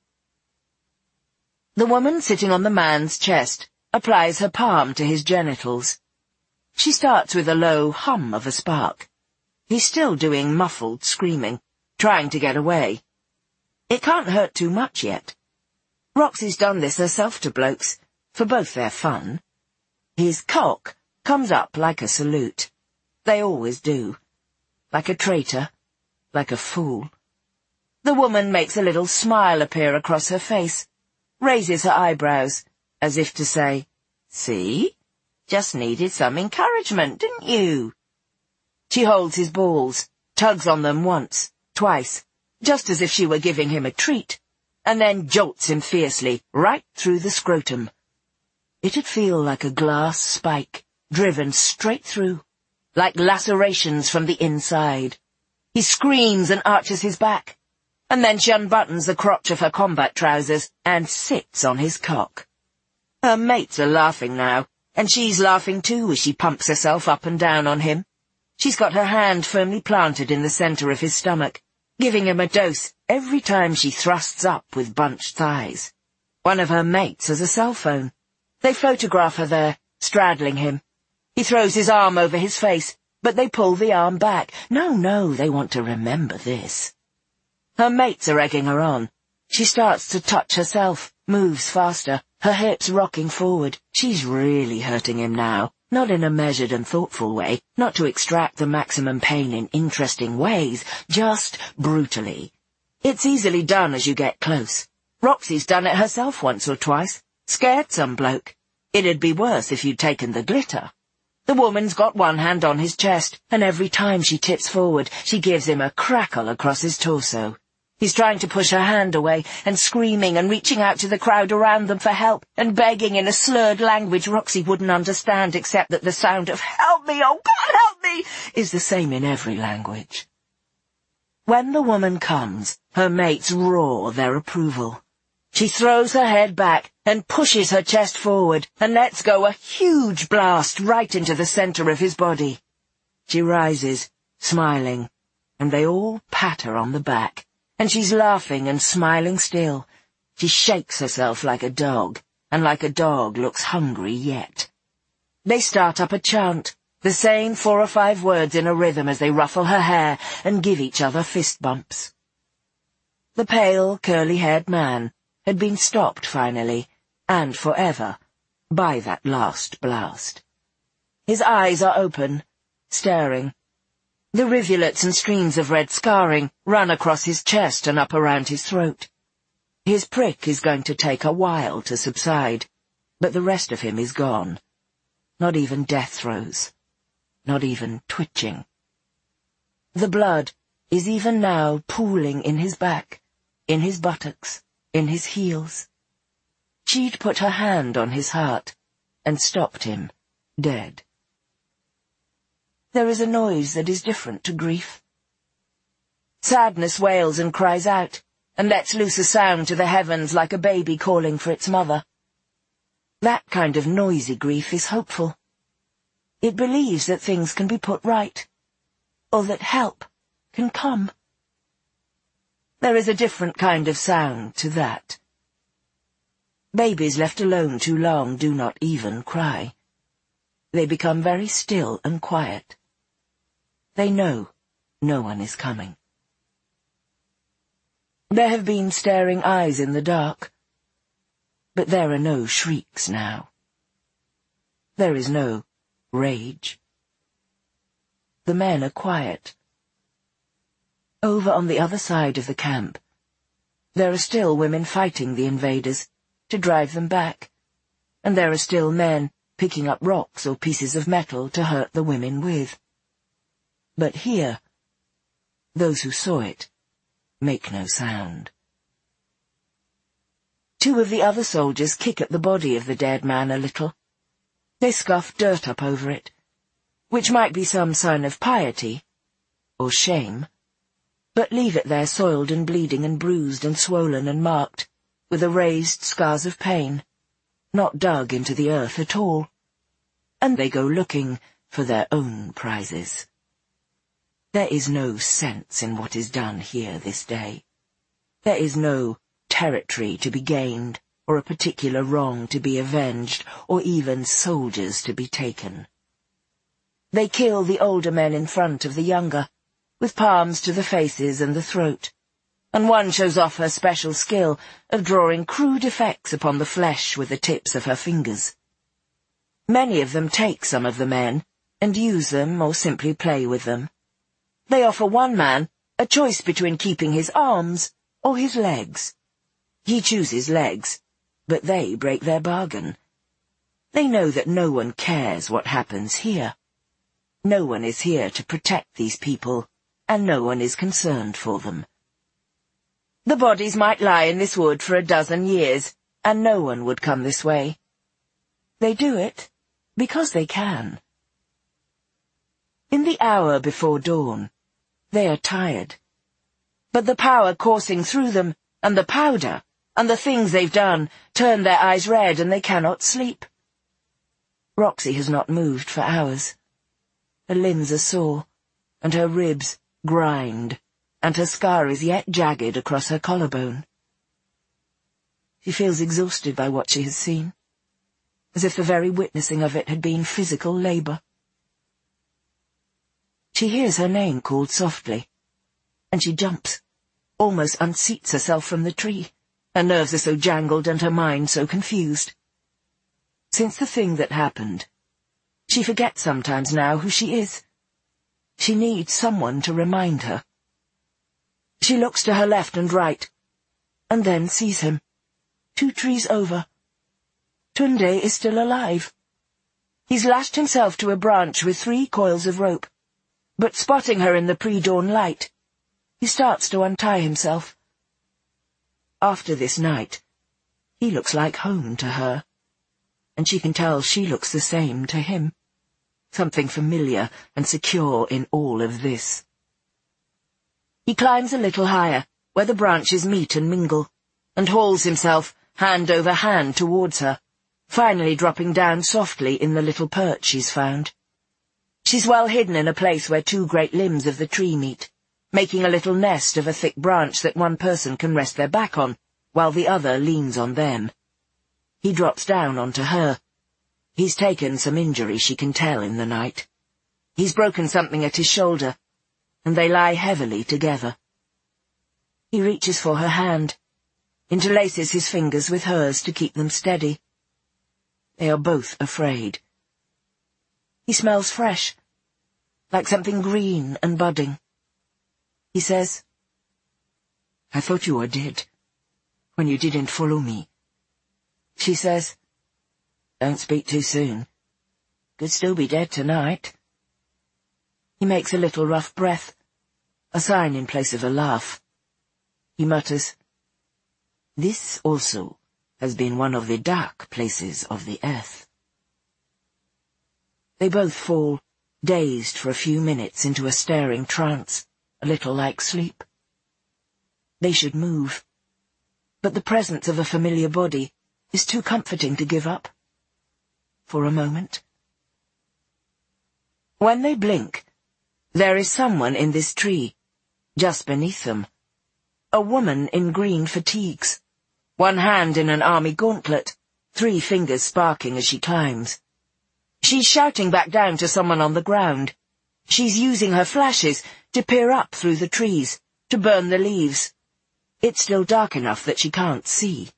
Speaker 1: The woman sitting on the man's chest applies her palm to his genitals. She starts with a low hum of a spark. He's still doing muffled screaming, trying to get away. It can't hurt too much yet. Roxy's done this herself to blokes, for both their fun. His cock comes up like a salute. They always do. Like a traitor, like a fool. The woman makes a little smile appear across her face, raises her eyebrows, as if to say, "See? Just needed some encouragement, didn't you?" She holds his balls, tugs on them once, twice, just as if she were giving him a treat, and then jolts him fiercely, right through the scrotum. It'd feel like a glass spike, driven straight through, like lacerations from the inside. He screams and arches his back, and then she unbuttons the crotch of her combat trousers and sits on his cock. Her mates are laughing now, and she's laughing too as she pumps herself up and down on him. She's got her hand firmly planted in the center of his stomach, giving him a dose every time she thrusts up with bunched thighs. One of her mates has a cell phone. They photograph her there, straddling him. He throws his arm over his face, but they pull the arm back. No, they want to remember this. Her mates are egging her on. She starts to touch herself, moves faster, her hips rocking forward. She's really hurting him now, not in a measured and thoughtful way, not to extract the maximum pain in interesting ways, just brutally. It's easily done as you get close. Roxy's done it herself once or twice, scared some bloke. It'd be worse if you'd taken the glitter. The woman's got one hand on his chest, and every time she tips forward, she gives him a crackle across his torso. He's trying to push her hand away, and screaming and reaching out to the crowd around them for help, and begging in a slurred language Roxy wouldn't understand, except that the sound of "Help me, oh God, help me!" is the same in every language. When the woman comes, her mates roar their approval. She throws her head back and pushes her chest forward and lets go a huge blast right into the center of his body. She rises, smiling, and they all pat her on the back, and she's laughing and smiling still. She shakes herself like a dog, and like a dog looks hungry yet. They start up a chant, the same 4 or 5 words in a rhythm as they ruffle her hair and give each other fist bumps. The pale, curly-haired man had been stopped finally, and forever, by that last blast. His eyes are open, staring. The rivulets and streams of red scarring run across his chest and up around his throat. His prick is going to take a while to subside, but the rest of him is gone. Not even death throes. Not even twitching. The blood is even now pooling in his back, in his buttocks, in his heels. She'd put her hand on his heart and stopped him, dead. There is a noise that is different to grief. Sadness wails and cries out, and lets loose a sound to the heavens like a baby calling for its mother. That kind of noisy grief is hopeful. It believes that things can be put right, or that help can come. There is a different kind of sound to that. Babies left alone too long do not even cry. They become very still and quiet. They know no one is coming. There have been staring eyes in the dark, but there are no shrieks now. There is no rage. The men are quiet. Over on the other side of the camp, there are still women fighting the invaders to drive them back, and there are still men picking up rocks or pieces of metal to hurt the women with. But here, those who saw it make no sound. 2 of the other soldiers kick at the body of the dead man a little. They scuff dirt up over it, which might be some sign of piety, or shame, but leave it there soiled and bleeding and bruised and swollen and marked, with erased scars of pain, not dug into the earth at all. And they go looking for their own prizes. There is no sense in what is done here this day. There is no territory to be gained, or a particular wrong to be avenged, or even soldiers to be taken. They kill the older men in front of the younger, with palms to the faces and the throat, and one shows off her special skill of drawing crude effects upon the flesh with the tips of her fingers. Many of them take some of the men, and use them or simply play with them. They offer one man a choice between keeping his arms or his legs. He chooses legs, but they break their bargain. They know that no one cares what happens here. No one is here to protect these people, and no one is concerned for them. The bodies might lie in this wood for a dozen years, and no one would come this way. They do it because they can. In the hour before dawn, they are tired. But the power coursing through them, and the powder, and the things they've done, turn their eyes red, and they cannot sleep. Roxy has not moved for hours. Her limbs are sore, and her ribs grind, and her scar is yet jagged across her collarbone. She feels exhausted by what she has seen, as if the very witnessing of it had been physical labor. She hears her name called softly, and she jumps, almost unseats herself from the tree. Her nerves are so jangled and her mind so confused. Since the thing that happened, she forgets sometimes now who she is. She needs someone to remind her. She looks to her left and right, and then sees him, 2 trees over. Tunde is still alive. He's lashed himself to a branch with 3 coils of rope, but spotting her in the pre-dawn light, he starts to untie himself. After this night, he looks like home to her, and she can tell she looks the same to him. Something familiar and secure in all of this. He climbs a little higher, where the branches meet and mingle, and hauls himself, hand over hand, towards her, finally dropping down softly in the little perch she's found. She's well hidden in a place where 2 great limbs of the tree meet, making a little nest of a thick branch that one person can rest their back on, while the other leans on them. He drops down onto her. He's taken some injury, she can tell, in the night. He's broken something at his shoulder, and they lie heavily together. He reaches for her hand, interlaces his fingers with hers to keep them steady. They are both afraid. He smells fresh, like something green and budding. He says, "I thought you were dead, when you didn't follow me." She says, "Don't speak too soon. Could still be dead tonight." He makes a little rough breath, a sign in place of a laugh. He mutters, "This also has been one of the dark places of the earth." They both fall, dazed for a few minutes, into a staring trance, a little like sleep. They should move, but the presence of a familiar body is too comforting to give up. For a moment. When they blink, there is someone in this tree, just beneath them. A woman in green fatigues, one hand in an army gauntlet, 3 fingers sparking as she climbs. She's shouting back down to someone on the ground. She's using her flashes to peer up through the trees, to burn the leaves. It's still dark enough that she can't see.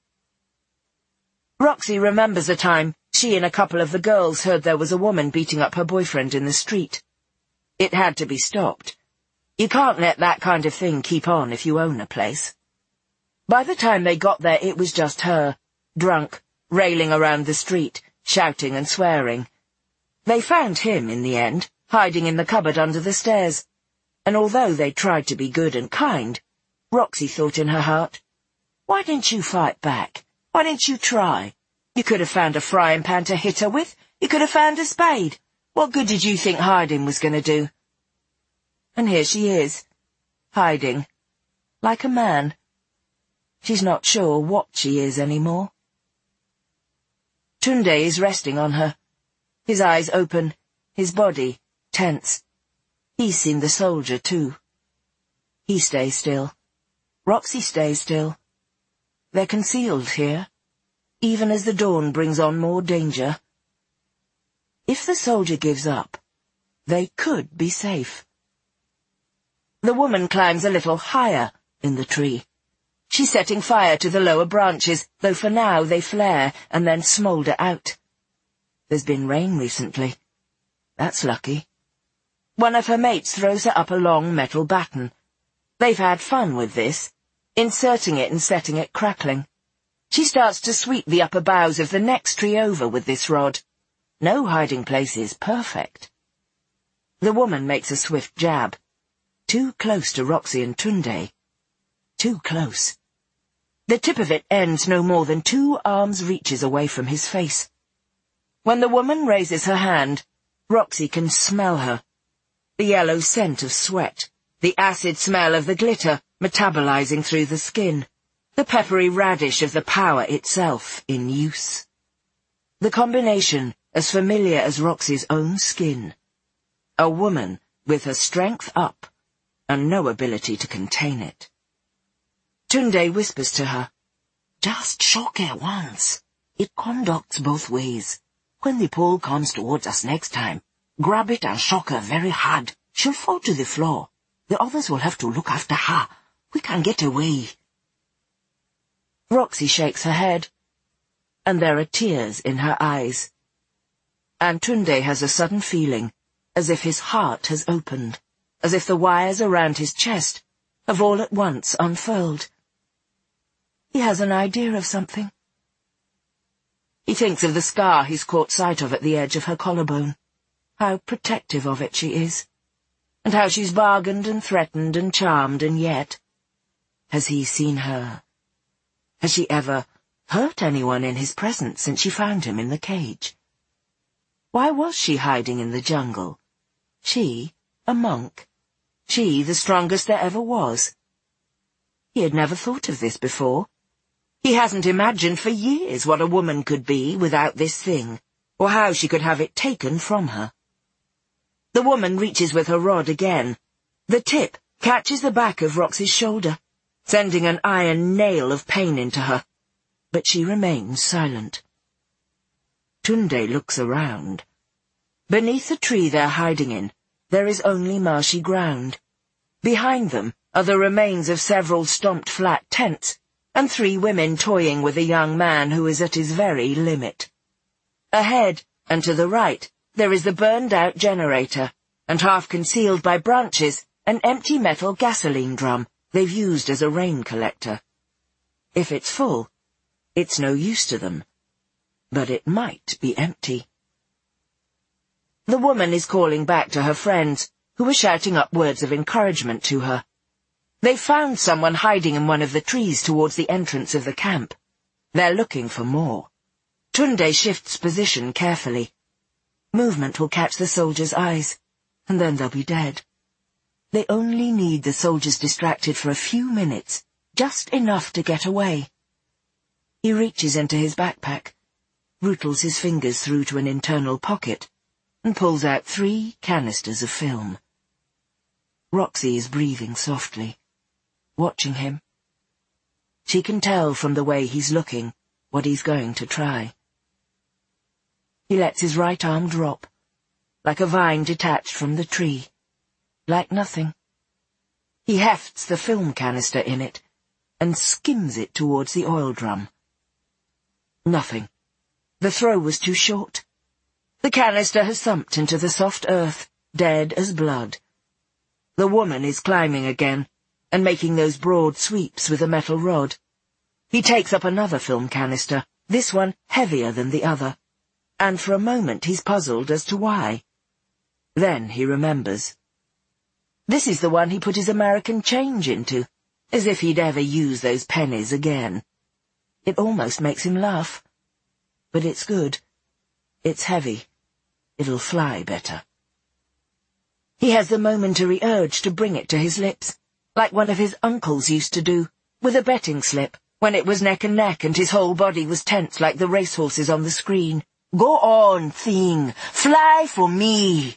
Speaker 1: Roxy remembers a time she and a couple of the girls heard there was a woman beating up her boyfriend in the street. It had to be stopped. You can't let that kind of thing keep on if you own a place. By the time they got there, it was just her, drunk, railing around the street, shouting and swearing. They found him, in the end, hiding in the cupboard under the stairs, and although they tried to be good and kind, Roxy thought in her heart, "Why didn't you fight back? Why didn't you try? You could have found a frying pan to hit her with. You could have found a spade. What good did you think hiding was going to do?" And here she is, hiding, like a man. She's not sure what she is anymore. Tunde is resting on her, his eyes open, his body tense. He's seen the soldier, too. He stays still. Roxy stays still. They're concealed here, even as the dawn brings on more danger. If the soldier gives up, they could be safe. The woman climbs a little higher in the tree. She's setting fire to the lower branches, though for now they flare and then smoulder out. There's been rain recently. That's lucky. One of her mates throws her up a long metal batten. They've had fun with this, inserting it and setting it crackling. She starts to sweep the upper boughs of the next tree over with this rod. No hiding place is perfect. The woman makes a swift jab. Too close to Roxy and Tunde. Too close. The tip of it ends no more than 2 arms' reaches away from his face. When the woman raises her hand, Roxy can smell her. The yellow scent of sweat, the acid smell of the glitter metabolizing through the skin, the peppery radish of the power itself in use. The combination as familiar as Roxy's own skin. A woman with her strength up and no ability to contain it. Tunde whispers to her, "Just shock her once. It conducts both ways. When the pole comes towards us next time, grab it and shock her very hard. She'll fall to the floor. The others will have to look after her. We can get away." Roxy shakes her head, and there are tears in her eyes. And Tunde has a sudden feeling, as if his heart has opened, as if the wires around his chest have all at once unfurled. He has an idea of something. He thinks of the scar he's caught sight of at the edge of her collarbone, how protective of it she is, and how she's bargained and threatened and charmed, and yet, has he seen her? Has she ever hurt anyone in his presence since she found him in the cage? Why was she hiding in the jungle? She, a monk. She, the strongest there ever was. He had never thought of this before. He hasn't imagined for years what a woman could be without this thing, or how she could have it taken from her. The woman reaches with her rod again. The tip catches the back of Roxy's shoulder, sending an iron nail of pain into her, but she remains silent. Tunde looks around. Beneath the tree they're hiding in, there is only marshy ground. Behind them are the remains of several stomped flat tents, and 3 women toying with a young man who is at his very limit. Ahead, and to the right, there is the burned-out generator, and half concealed by branches, an empty metal gasoline drum they've used as a rain collector. If it's full, it's no use to them. But it might be empty. The woman is calling back to her friends, who are shouting up words of encouragement to her. They found someone hiding in one of the trees towards the entrance of the camp. They're looking for more. Tunde shifts position carefully. Movement will catch the soldiers' eyes, and then they'll be dead. They only need the soldiers distracted for a few minutes, just enough to get away. He reaches into his backpack, rootles his fingers through to an internal pocket, and pulls out 3 canisters of film. Roxy is breathing softly, watching him. She can tell from the way he's looking what he's going to try. He lets his right arm drop, like a vine detached from the tree, like nothing. He hefts the film canister in it, and skims it towards the oil drum. Nothing. The throw was too short. The canister has thumped into the soft earth, dead as blood. The woman is climbing again, and making those broad sweeps with a metal rod. He takes up another film canister, this one heavier than the other, and for a moment he's puzzled as to why. Then he remembers. This is the one he put his American change into, as if he'd ever use those pennies again. It almost makes him laugh. But it's good. It's heavy. It'll fly better. He has the momentary urge to bring it to his lips, like one of his uncles used to do, with a betting slip, when it was neck and neck and his whole body was tense like the racehorses on the screen. Go on, thing! Fly for me!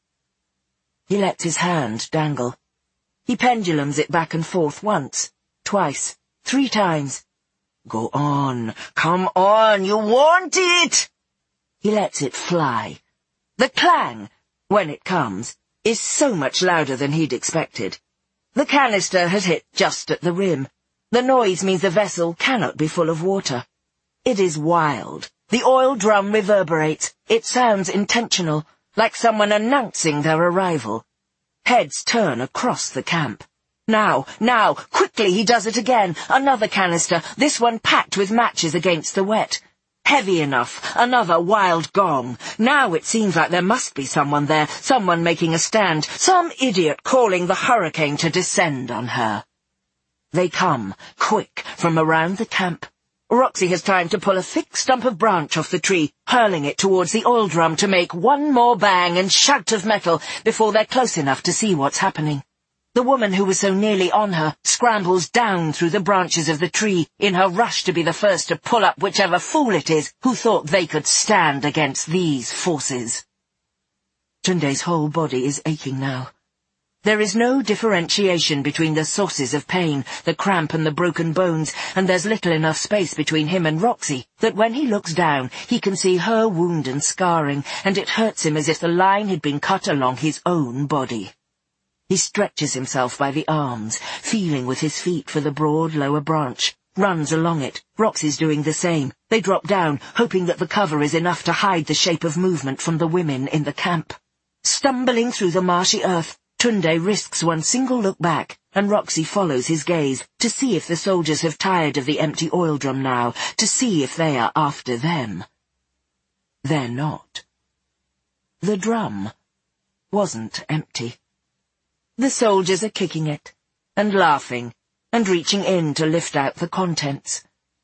Speaker 1: He lets his hand dangle. He pendulums it back and forth once, twice, 3 times. Go on, come on, you want it! He lets it fly. The clang, when it comes, is so much louder than he'd expected. The canister has hit just at the rim. The noise means the vessel cannot be full of water. It is wild. The oil drum reverberates. It sounds intentional, like someone announcing their arrival. Heads turn across the camp. Now, quickly he does it again. Another canister, this one packed with matches against the wet. Heavy enough, another wild gong. Now it seems like there must be someone there, someone making a stand, some idiot calling the hurricane to descend on her. They come, quick, from around the camp. Roxy has time to pull a thick stump of branch off the tree, hurling it towards the oil drum to make one more bang and shout of metal before they're close enough to see what's happening. The woman who was so nearly on her scrambles down through the branches of the tree in her rush to be the first to pull up whichever fool it is who thought they could stand against these forces. Tunde's whole body is aching now. There is no differentiation between the sources of pain, the cramp and the broken bones, and there's little enough space between him and Roxy that when he looks down he can see her wound and scarring, and it hurts him as if the line had been cut along his own body. He stretches himself by the arms, feeling with his feet for the broad lower branch, runs along it. Roxy's doing the same. They drop down, hoping that the cover is enough to hide the shape of movement from the women in the camp. Stumbling through the marshy earth, Tunde risks one single look back, and Roxy follows his gaze, to see if the soldiers have tired of the empty oil drum now, to see if they are after them. They're not. The drum wasn't empty. The soldiers are kicking it, and laughing, and reaching in to lift out the contents.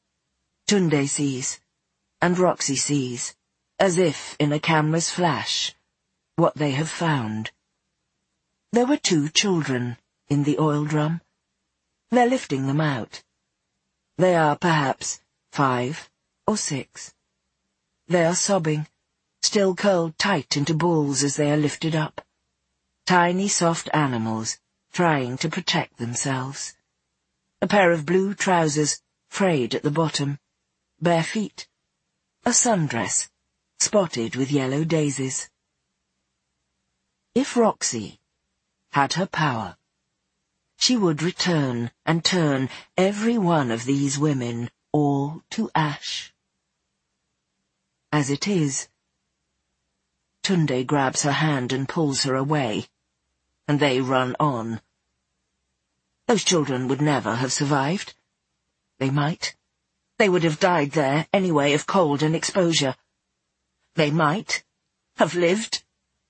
Speaker 1: Tunde sees, and Roxy sees, as if in a camera's flash, what they have found. There were 2 children in the oil drum. They're lifting them out. They are perhaps 5 or 6. They are sobbing, still curled tight into balls as they are lifted up. Tiny soft animals, trying to protect themselves. A pair of blue trousers, frayed at the bottom. Bare feet. A sundress, spotted with yellow daisies. If Roxy had her power, she would return and turn every one of these women all to ash. As it is, Tunde grabs her hand and pulls her away, and they run on. Those children would never have survived. They might. They would have died there anyway of cold and exposure. They might have lived.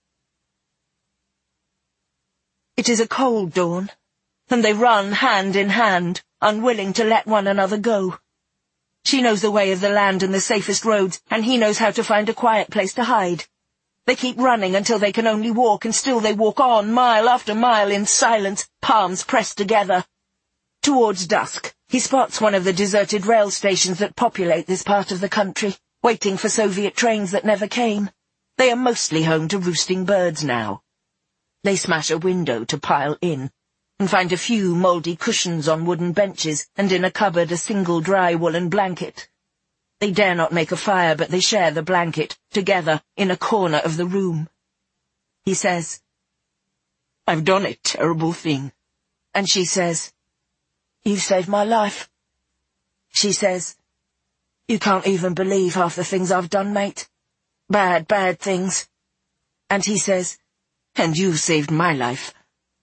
Speaker 1: It is a cold dawn, and they run hand in hand, unwilling to let one another go. She knows the way of the land and the safest roads, and he knows how to find a quiet place to hide. They keep running until they can only walk, and still they walk on, mile after mile, in silence, palms pressed together. Towards dusk, he spots one of the deserted rail stations that populate this part of the country, waiting for Soviet trains that never came. They are mostly home to roosting birds now. They smash a window to pile in, and find a few mouldy cushions on wooden benches, and in a cupboard a single dry woolen blanket. They dare not make a fire, but they share the blanket, together, in a corner of the room. He says, "I've done a terrible thing." And she says, "You've saved my life." She says, "You can't even believe half the things I've done, mate. Bad, bad things." And he says, "And you saved my life."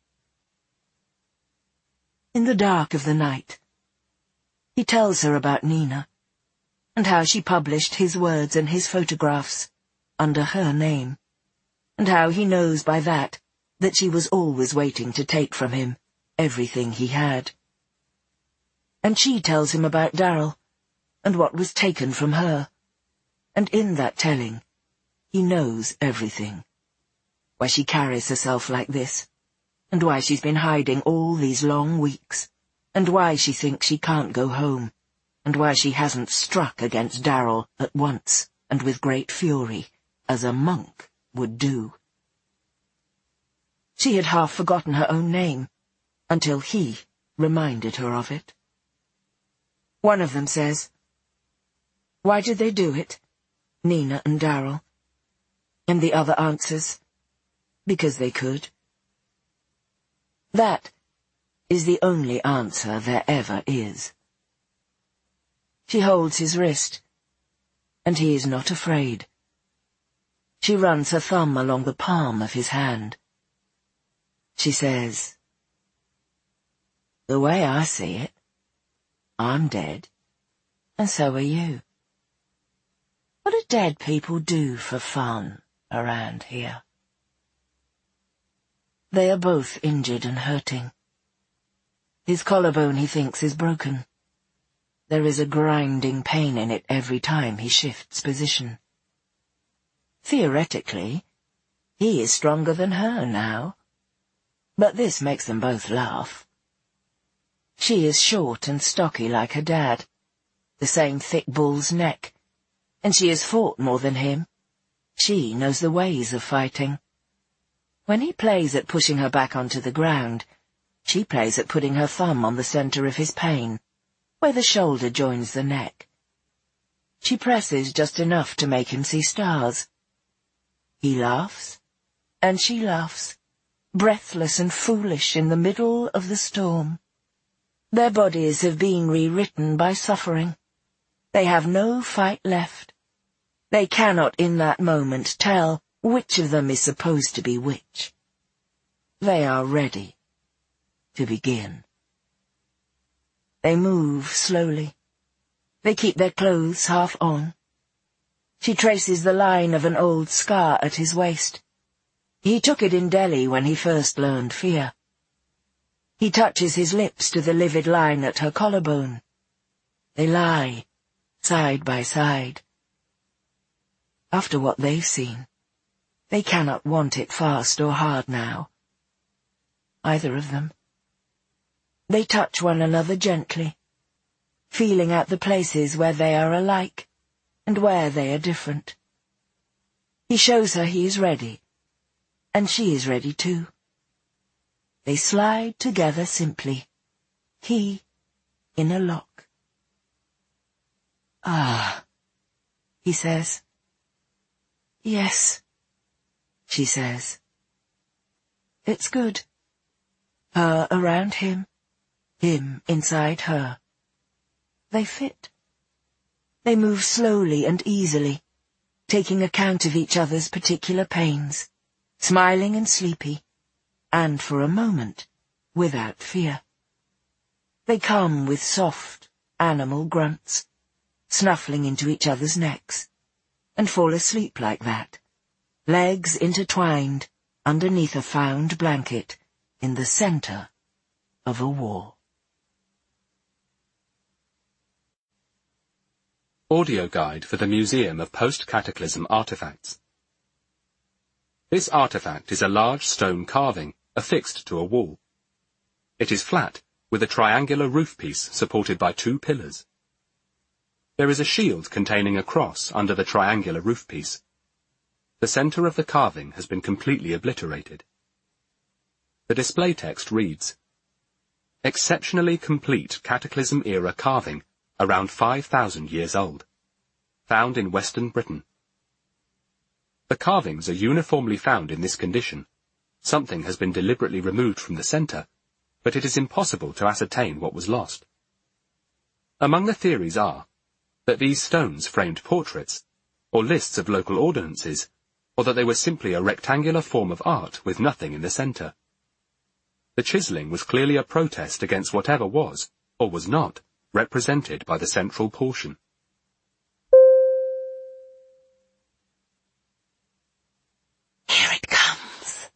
Speaker 1: In the dark of the night, he tells her about Nina, and how she published his words and his photographs under her name, and how he knows by that she was always waiting to take from him everything he had. And she tells him about Darryl, and what was taken from her, and in that telling, he knows everything. Why she carries herself like this, and why she's been hiding all these long weeks, and why she thinks she can't go home, and why she hasn't struck against Darryl at once, and with great fury, as a monk would do. She had half forgotten her own name, until he reminded her of it. One of them says, "Why did they do it, Nina and Darryl?" And the other answers, "Because they could." That is the only answer there ever is. She holds his wrist, and he is not afraid. She runs her thumb along the palm of his hand. She says, "The way I see it, I'm dead, and so are you. What do dead people do for fun around here?" They are both injured and hurting. His collarbone, he thinks, is broken. There is a grinding pain in it every time he shifts position. Theoretically, he is stronger than her now. But this makes them both laugh. She is short and stocky like her dad, the same thick bull's neck, and she has fought more than him. She knows the ways of fighting. When he plays at pushing her back onto the ground, she plays at putting her thumb on the center of his pain, where the shoulder joins the neck. She presses just enough to make him see stars. He laughs, and she laughs, breathless and foolish in the middle of the storm. Their bodies have been rewritten by suffering. They have no fight left. They cannot in that moment tell which of them is supposed to be which. They are ready to begin. They move slowly. They keep their clothes half on. She traces the line of an old scar at his waist. He took it in Delhi when he first learned fear. He touches his lips to the livid line at her collarbone. They lie, side by side. After what they've seen, they cannot want it fast or hard now. Either of them. They touch one another gently, feeling out the places where they are alike and where they are different. He shows her he is ready, and she is ready too. They slide together simply, he in a lock. "Ah," he says. Yes, she says. It's good. Her around him inside her. They fit. They move slowly and easily, taking account of each other's particular pains, smiling and sleepy, and for a moment, without fear. They come with soft, animal grunts, snuffling into each other's necks, and fall asleep like that, legs intertwined underneath a found blanket in the center of a wall.
Speaker 3: Audio guide for the Museum of Post-Cataclysm Artifacts. This artifact is a large stone carving affixed to a wall. It is flat, with a triangular roof piece supported by 2 pillars. There is a shield containing a cross under the triangular roof piece. The center of the carving has been completely obliterated. The display text reads, "Exceptionally complete Cataclysm-era carving around 5,000 years old. Found in Western Britain." The carvings are uniformly found in this condition. Something has been deliberately removed from the center, but it is impossible to ascertain what was lost. Among the theories are that these stones framed portraits, or lists of local ordinances, or that they were simply a rectangular form of art with nothing in the center. The chiseling was clearly a protest against whatever was, or was not, represented by the central portion.
Speaker 1: Here it comes.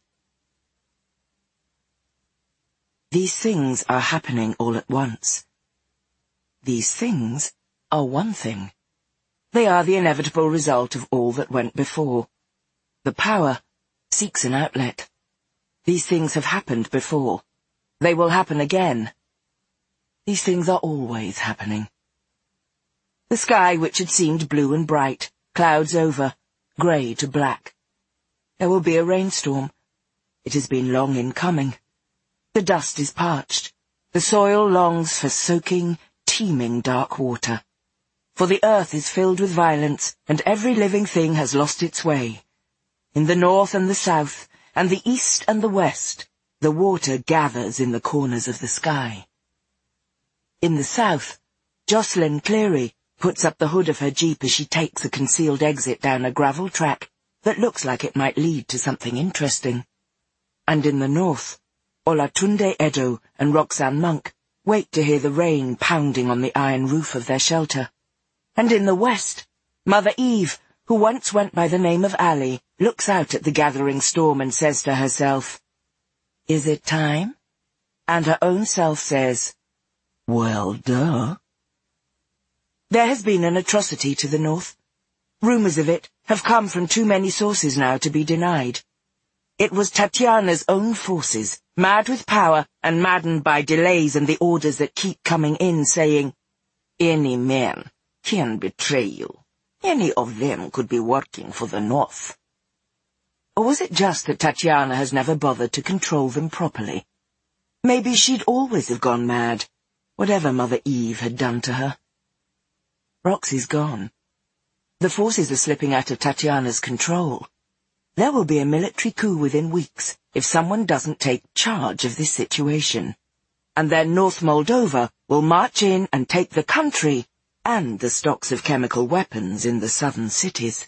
Speaker 1: These things are happening all at once. These things are one thing. They are the inevitable result of all that went before. The power seeks an outlet. These things have happened before. They will happen again. These things are always happening. The sky, which had seemed blue and bright, clouds over, grey to black. There will be a rainstorm. It has been long in coming. The dust is parched. The soil longs for soaking, teeming dark water. For the earth is filled with violence, and every living thing has lost its way. In the north and the south, and the east and the west, the water gathers in the corners of the sky. In the south, Jocelyn Cleary puts up the hood of her jeep as she takes a concealed exit down a gravel track that looks like it might lead to something interesting. And in the north, Olatunde Edo and Roxanne Monk wait to hear the rain pounding on the iron roof of their shelter. And in the west, Mother Eve, who once went by the name of Ali, looks out at the gathering storm and says to herself, "Is it time?" And her own self says, "Well, duh." There has been an atrocity to the north. Rumors of it have come from too many sources now to be denied. It was Tatiana's own forces, mad with power and maddened by delays and the orders that keep coming in, saying, "Any man can betray you. Any of them could be working for the North." Or was it just that Tatiana has never bothered to control them properly? Maybe she'd always have gone mad, whatever Mother Eve had done to her. Roxy's gone. The forces are slipping out of Tatiana's control. There will be a military coup within weeks if someone doesn't take charge of this situation. And then North Moldova will march in and take the country and the stocks of chemical weapons in the southern cities.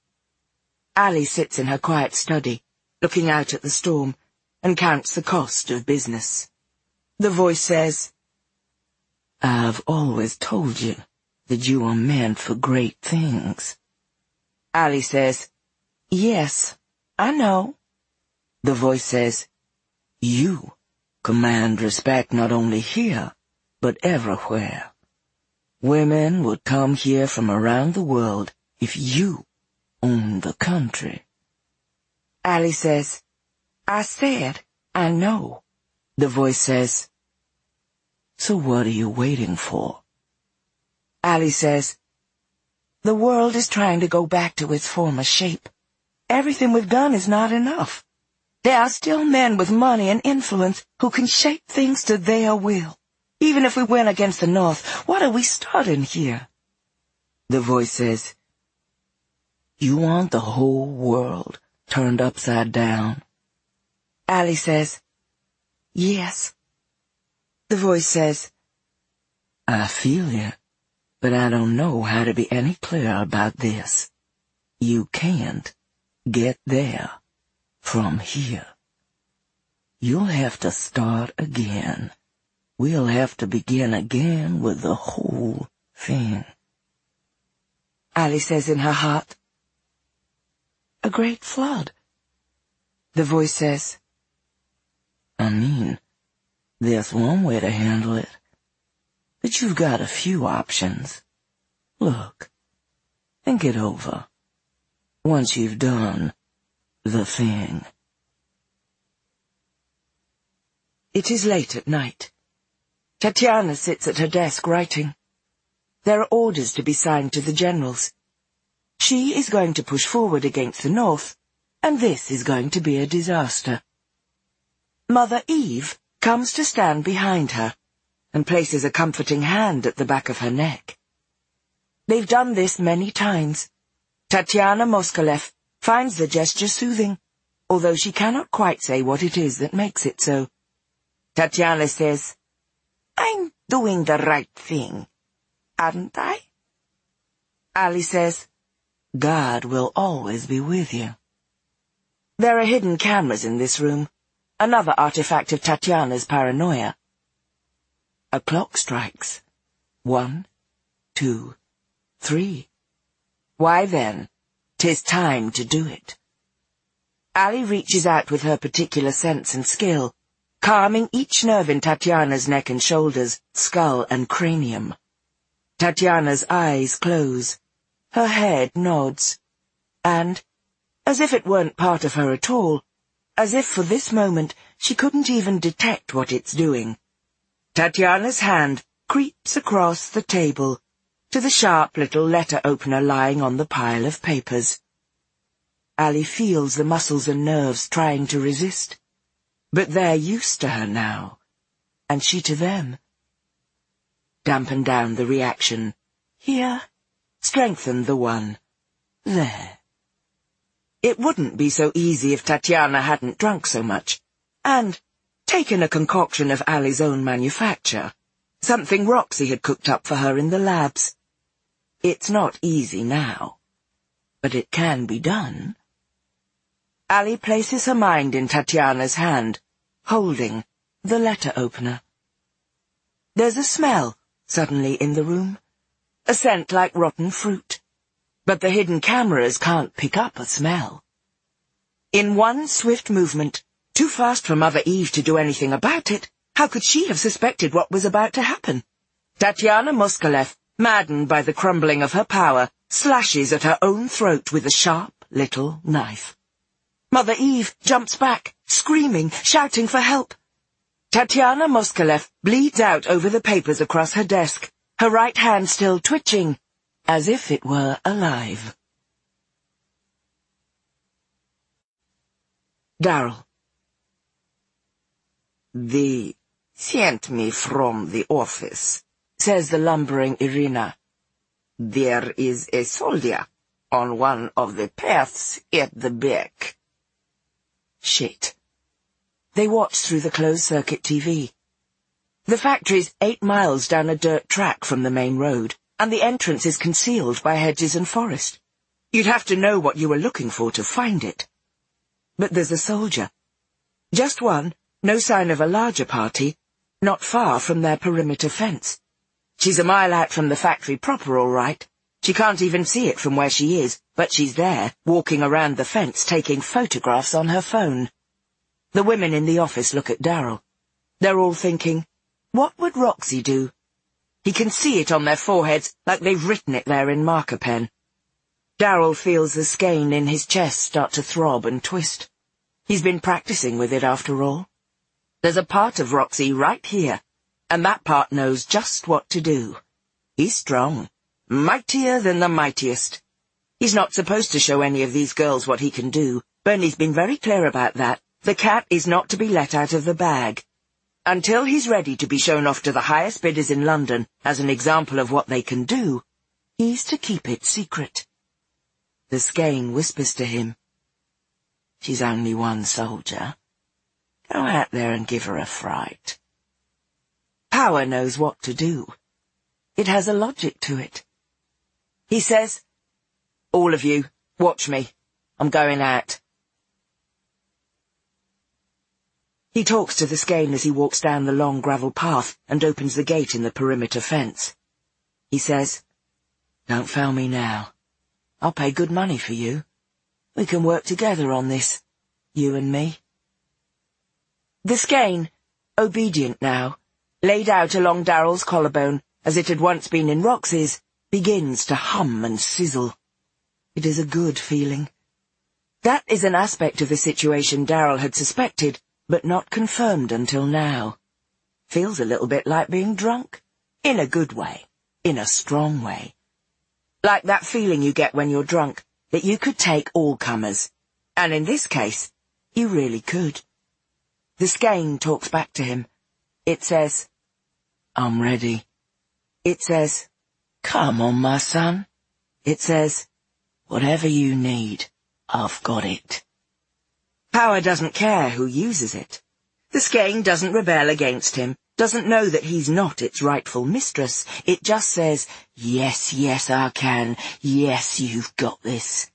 Speaker 1: Ali sits in her quiet study, looking out at the storm, and counts the cost of business. The voice says, "I've always told you that you are meant for great things." Ali says, "Yes, I know." The voice says, "You command respect not only here, but everywhere. Women would come here from around the world if you owned the country." Ali says, "I said, I know." The voice says, "So what are you waiting for?" Ali says, "The world is trying to go back to its former shape. Everything we've done is not enough. There are still men with money and influence who can shape things to their will. Even if we win against the North, what are we starting here?" The voice says,
Speaker 2: You want the whole world turned upside down?
Speaker 1: Allie says, "Yes." The voice says,
Speaker 2: I feel you, but I don't know how to be any clearer about this. You can't get there from here. You'll have to start again. We'll have to begin again with the whole thing.
Speaker 1: Allie says in her heart, "A great flood." The voice says,
Speaker 2: I mean, there's one way to handle it, but you've got a few options. Look, think it over. Once you've done the thing.
Speaker 1: It is late at night. Tatiana sits at her desk writing. There are orders to be signed to the generals. She is going to push forward against the North, and this is going to be a disaster. Mother Eve comes to stand behind her and places a comforting hand at the back of her neck. They've done this many times. Tatiana Moskalev finds the gesture soothing, although she cannot quite say what it is that makes it so. Tatiana says, "I'm doing the right thing, aren't I?" Allie says,
Speaker 2: God will always be with you.
Speaker 1: There are hidden cameras in this room, another artifact of Tatiana's paranoia. A clock strikes. 1, 2, 3. Why then, 'tis time to do it. Allie reaches out with her particular sense and skill, calming each nerve in Tatiana's neck and shoulders, skull and cranium. Tatiana's eyes close, her head nods, and, as if it weren't part of her at all, as if for this moment she couldn't even detect what it's doing, Tatiana's hand creeps across the table to the sharp little letter opener lying on the pile of papers. Allie feels the muscles and nerves trying to resist, but they're used to her now, and she to them. Dampen down the reaction. Here, strengthen the one. There. It wouldn't be so easy if Tatiana hadn't drunk so much, and taken a concoction of Allie's own manufacture, something Roxy had cooked up for her in the labs. It's not easy now, but it can be done. Allie places her mind in Tatiana's hand, holding the letter opener. There's a smell suddenly in the room, a scent like rotten fruit, but the hidden cameras can't pick up a smell. In one swift movement, too fast for Mother Eve to do anything about it, how could she have suspected what was about to happen? Tatiana Moskalev, maddened by the crumbling of her power, slashes at her own throat with a sharp little knife. Mother Eve jumps back, screaming, shouting for help. Tatiana Moskalev bleeds out over the papers across her desk, her right hand still twitching, as if it were alive. Daryl.
Speaker 2: They sent me from the office,
Speaker 1: says the lumbering Irina.
Speaker 2: There is a soldier on one of the paths at the back.
Speaker 1: Shit. They watch through the closed-circuit TV. The factory's 8 miles down a dirt track from the main road, and the entrance is concealed by hedges and forest. You'd have to know what you were looking for to find it. But there's a soldier. Just one, no sign of a larger party, not far from their perimeter fence. She's a mile out from the factory proper, all right. She can't even see it from where she is, but she's there, walking around the fence, taking photographs on her phone. The women in the office look at Daryl. They're all thinking, what would Roxy do? He can see it on their foreheads, like they've written it there in marker pen. Daryl feels the skein in his chest start to throb and twist. He's been practicing with it after all. There's a part of Roxy right here, and that part knows just what to do. He's strong, mightier than the mightiest. He's not supposed to show any of these girls what he can do. Bernie's been very clear about that. The cat is not to be let out of the bag. Until he's ready to be shown off to the highest bidders in London as an example of what they can do, he's to keep it secret.
Speaker 2: The skein whispers to him, "She's only one soldier. Go out there and give her a fright." Power knows what to do. It has a logic to it. He says, "All of you, watch me. I'm going out." He talks to the skein as he walks down the long gravel path and opens the gate in the perimeter fence. He says, "Don't fail me now. I'll pay good money for you. We can work together on this, you and me." The skein, obedient now, laid out along Daryl's collarbone as it had once been in Roxy's, begins to hum and sizzle. It is a good feeling. That is an aspect of the situation Daryl had suspected, but not confirmed until now. Feels a little bit like being drunk. In a good way. In a strong way. Like that feeling you get when you're drunk, that you could take all comers. And in this case, you really could. The skein talks back to him. It says, "I'm ready." It says, "Come on, my son." It says, "Whatever you need, I've got it." Power doesn't care who uses it. The skein doesn't rebel against him, doesn't know that he's not its rightful mistress. It just says, "Yes, yes, I can. Yes, you've got this."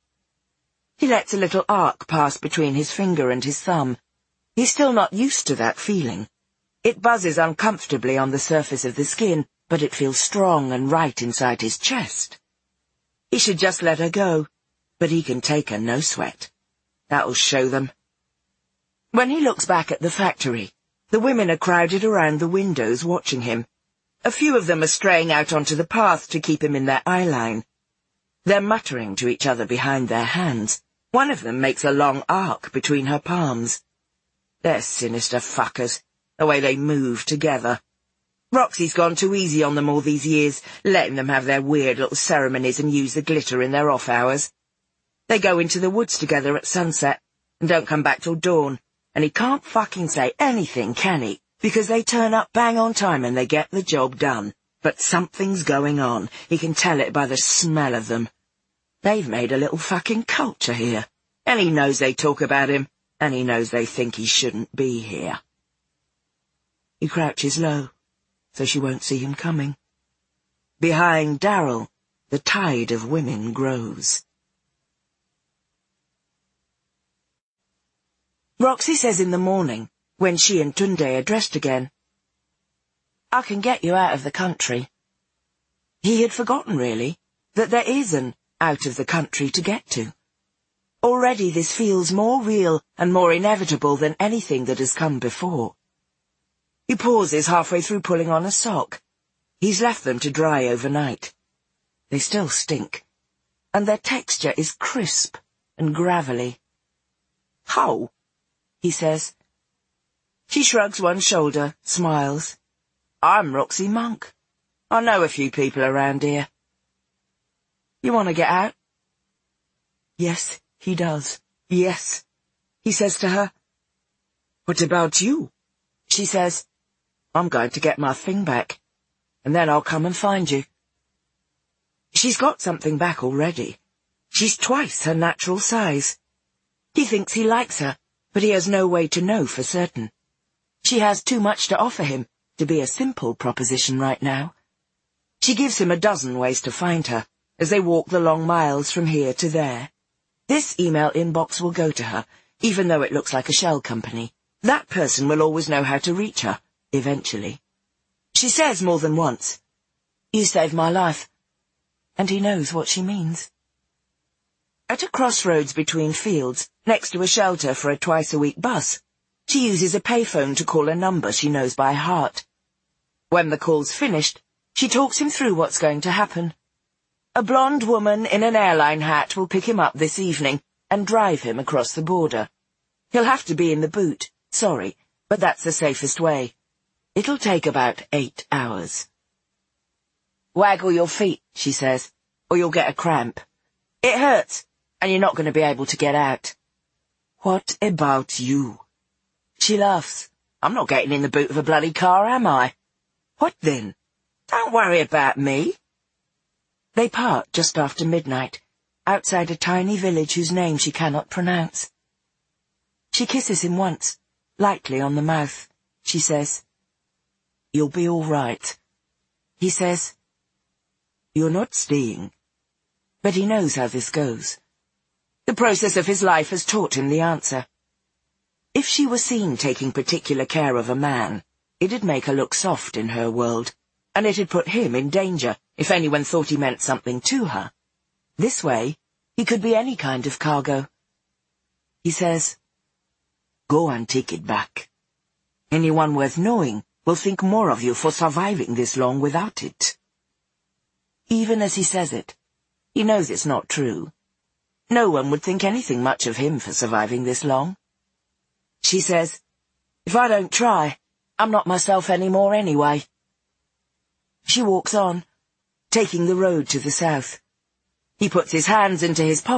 Speaker 2: He lets a little arc pass between his finger and his thumb. He's still not used to that feeling. It buzzes uncomfortably on the surface of the skin, but it feels strong and right inside his chest. He should just let her go, but he can take her no sweat. That'll show them. When he looks back at the factory, the women are crowded around the windows watching him. A few of them are straying out onto the path to keep him in their eye line. They're muttering to each other behind their hands. One of them makes a long arc between her palms. They're sinister fuckers, the way they move together. Roxy's gone too easy on them all these years, letting them have their weird little ceremonies and use the glitter in their off hours. They go into the woods together at sunset and don't come back till dawn, and he can't fucking say anything, can he? Because they turn up bang on time and they get the job done. But something's going on. He can tell it by the smell of them. They've made a little fucking culture here, and he knows they talk about him, and he knows they think he shouldn't be here. He crouches low, so she won't see him coming. Behind Daryl, the tide of women grows. Roxy says in the morning, when she and Tunde are dressed again, "I can get you out of the country." He had forgotten, really, that there is an out of the country to get to. Already this feels more real and more inevitable than anything that has come before. He pauses halfway through pulling on a sock. He's left them to dry overnight. They still stink, and their texture is crisp and gravelly. "How?" he says. She shrugs one shoulder, smiles. "I'm Roxy Monk. I know a few people around here." "You want to get out?" Yes, he does. Yes, he says to her. "What about you?" She says, "I'm going to get my thing back, and then I'll come and find you." She's got something back already. She's twice her natural size. He thinks he likes her, but he has no way to know for certain. She has too much to offer him to be a simple proposition right now. She gives him a dozen ways to find her, as they walk the long miles from here to there. This email inbox will go to her, even though it looks like a shell company. That person will always know how to reach her, eventually. She says more than once, "You saved my life," and he knows what she means. At a crossroads between fields, next to a shelter for a twice-a-week bus, she uses a payphone to call a number she knows by heart. When the call's finished, she talks him through what's going to happen. A blonde woman in an airline hat will pick him up this evening and drive him across the border. He'll have to be in the boot, sorry, but that's the safest way. It'll take about 8 hours. "Waggle your feet," she says, "or you'll get a cramp. It hurts, and you're not going to be able to get out." "What about you?" She laughs. "I'm not getting in the boot of a bloody car, am I?" "What then?" "Don't worry about me." They part just after midnight.
Speaker 1: outside a tiny village whose name she cannot pronounce. She kisses him once, lightly on the mouth. She says, "You'll be all right." He says, "You're not staying." But he knows how this goes. The process of his life has taught him the answer. If she were seen taking particular care of a man, it'd make her look soft in her world, and it'd put him in danger if anyone thought he meant something to her. This way, he could be any kind of cargo. He says, "Go and take it back. Anyone worth knowing will think more of you for surviving this long without it." Even as he says it, he knows it's not true. No one would think anything much of him for surviving this long. She says, "If I don't try, I'm not myself anymore anyway." She walks on, taking the road to the south. He puts his hands into his pockets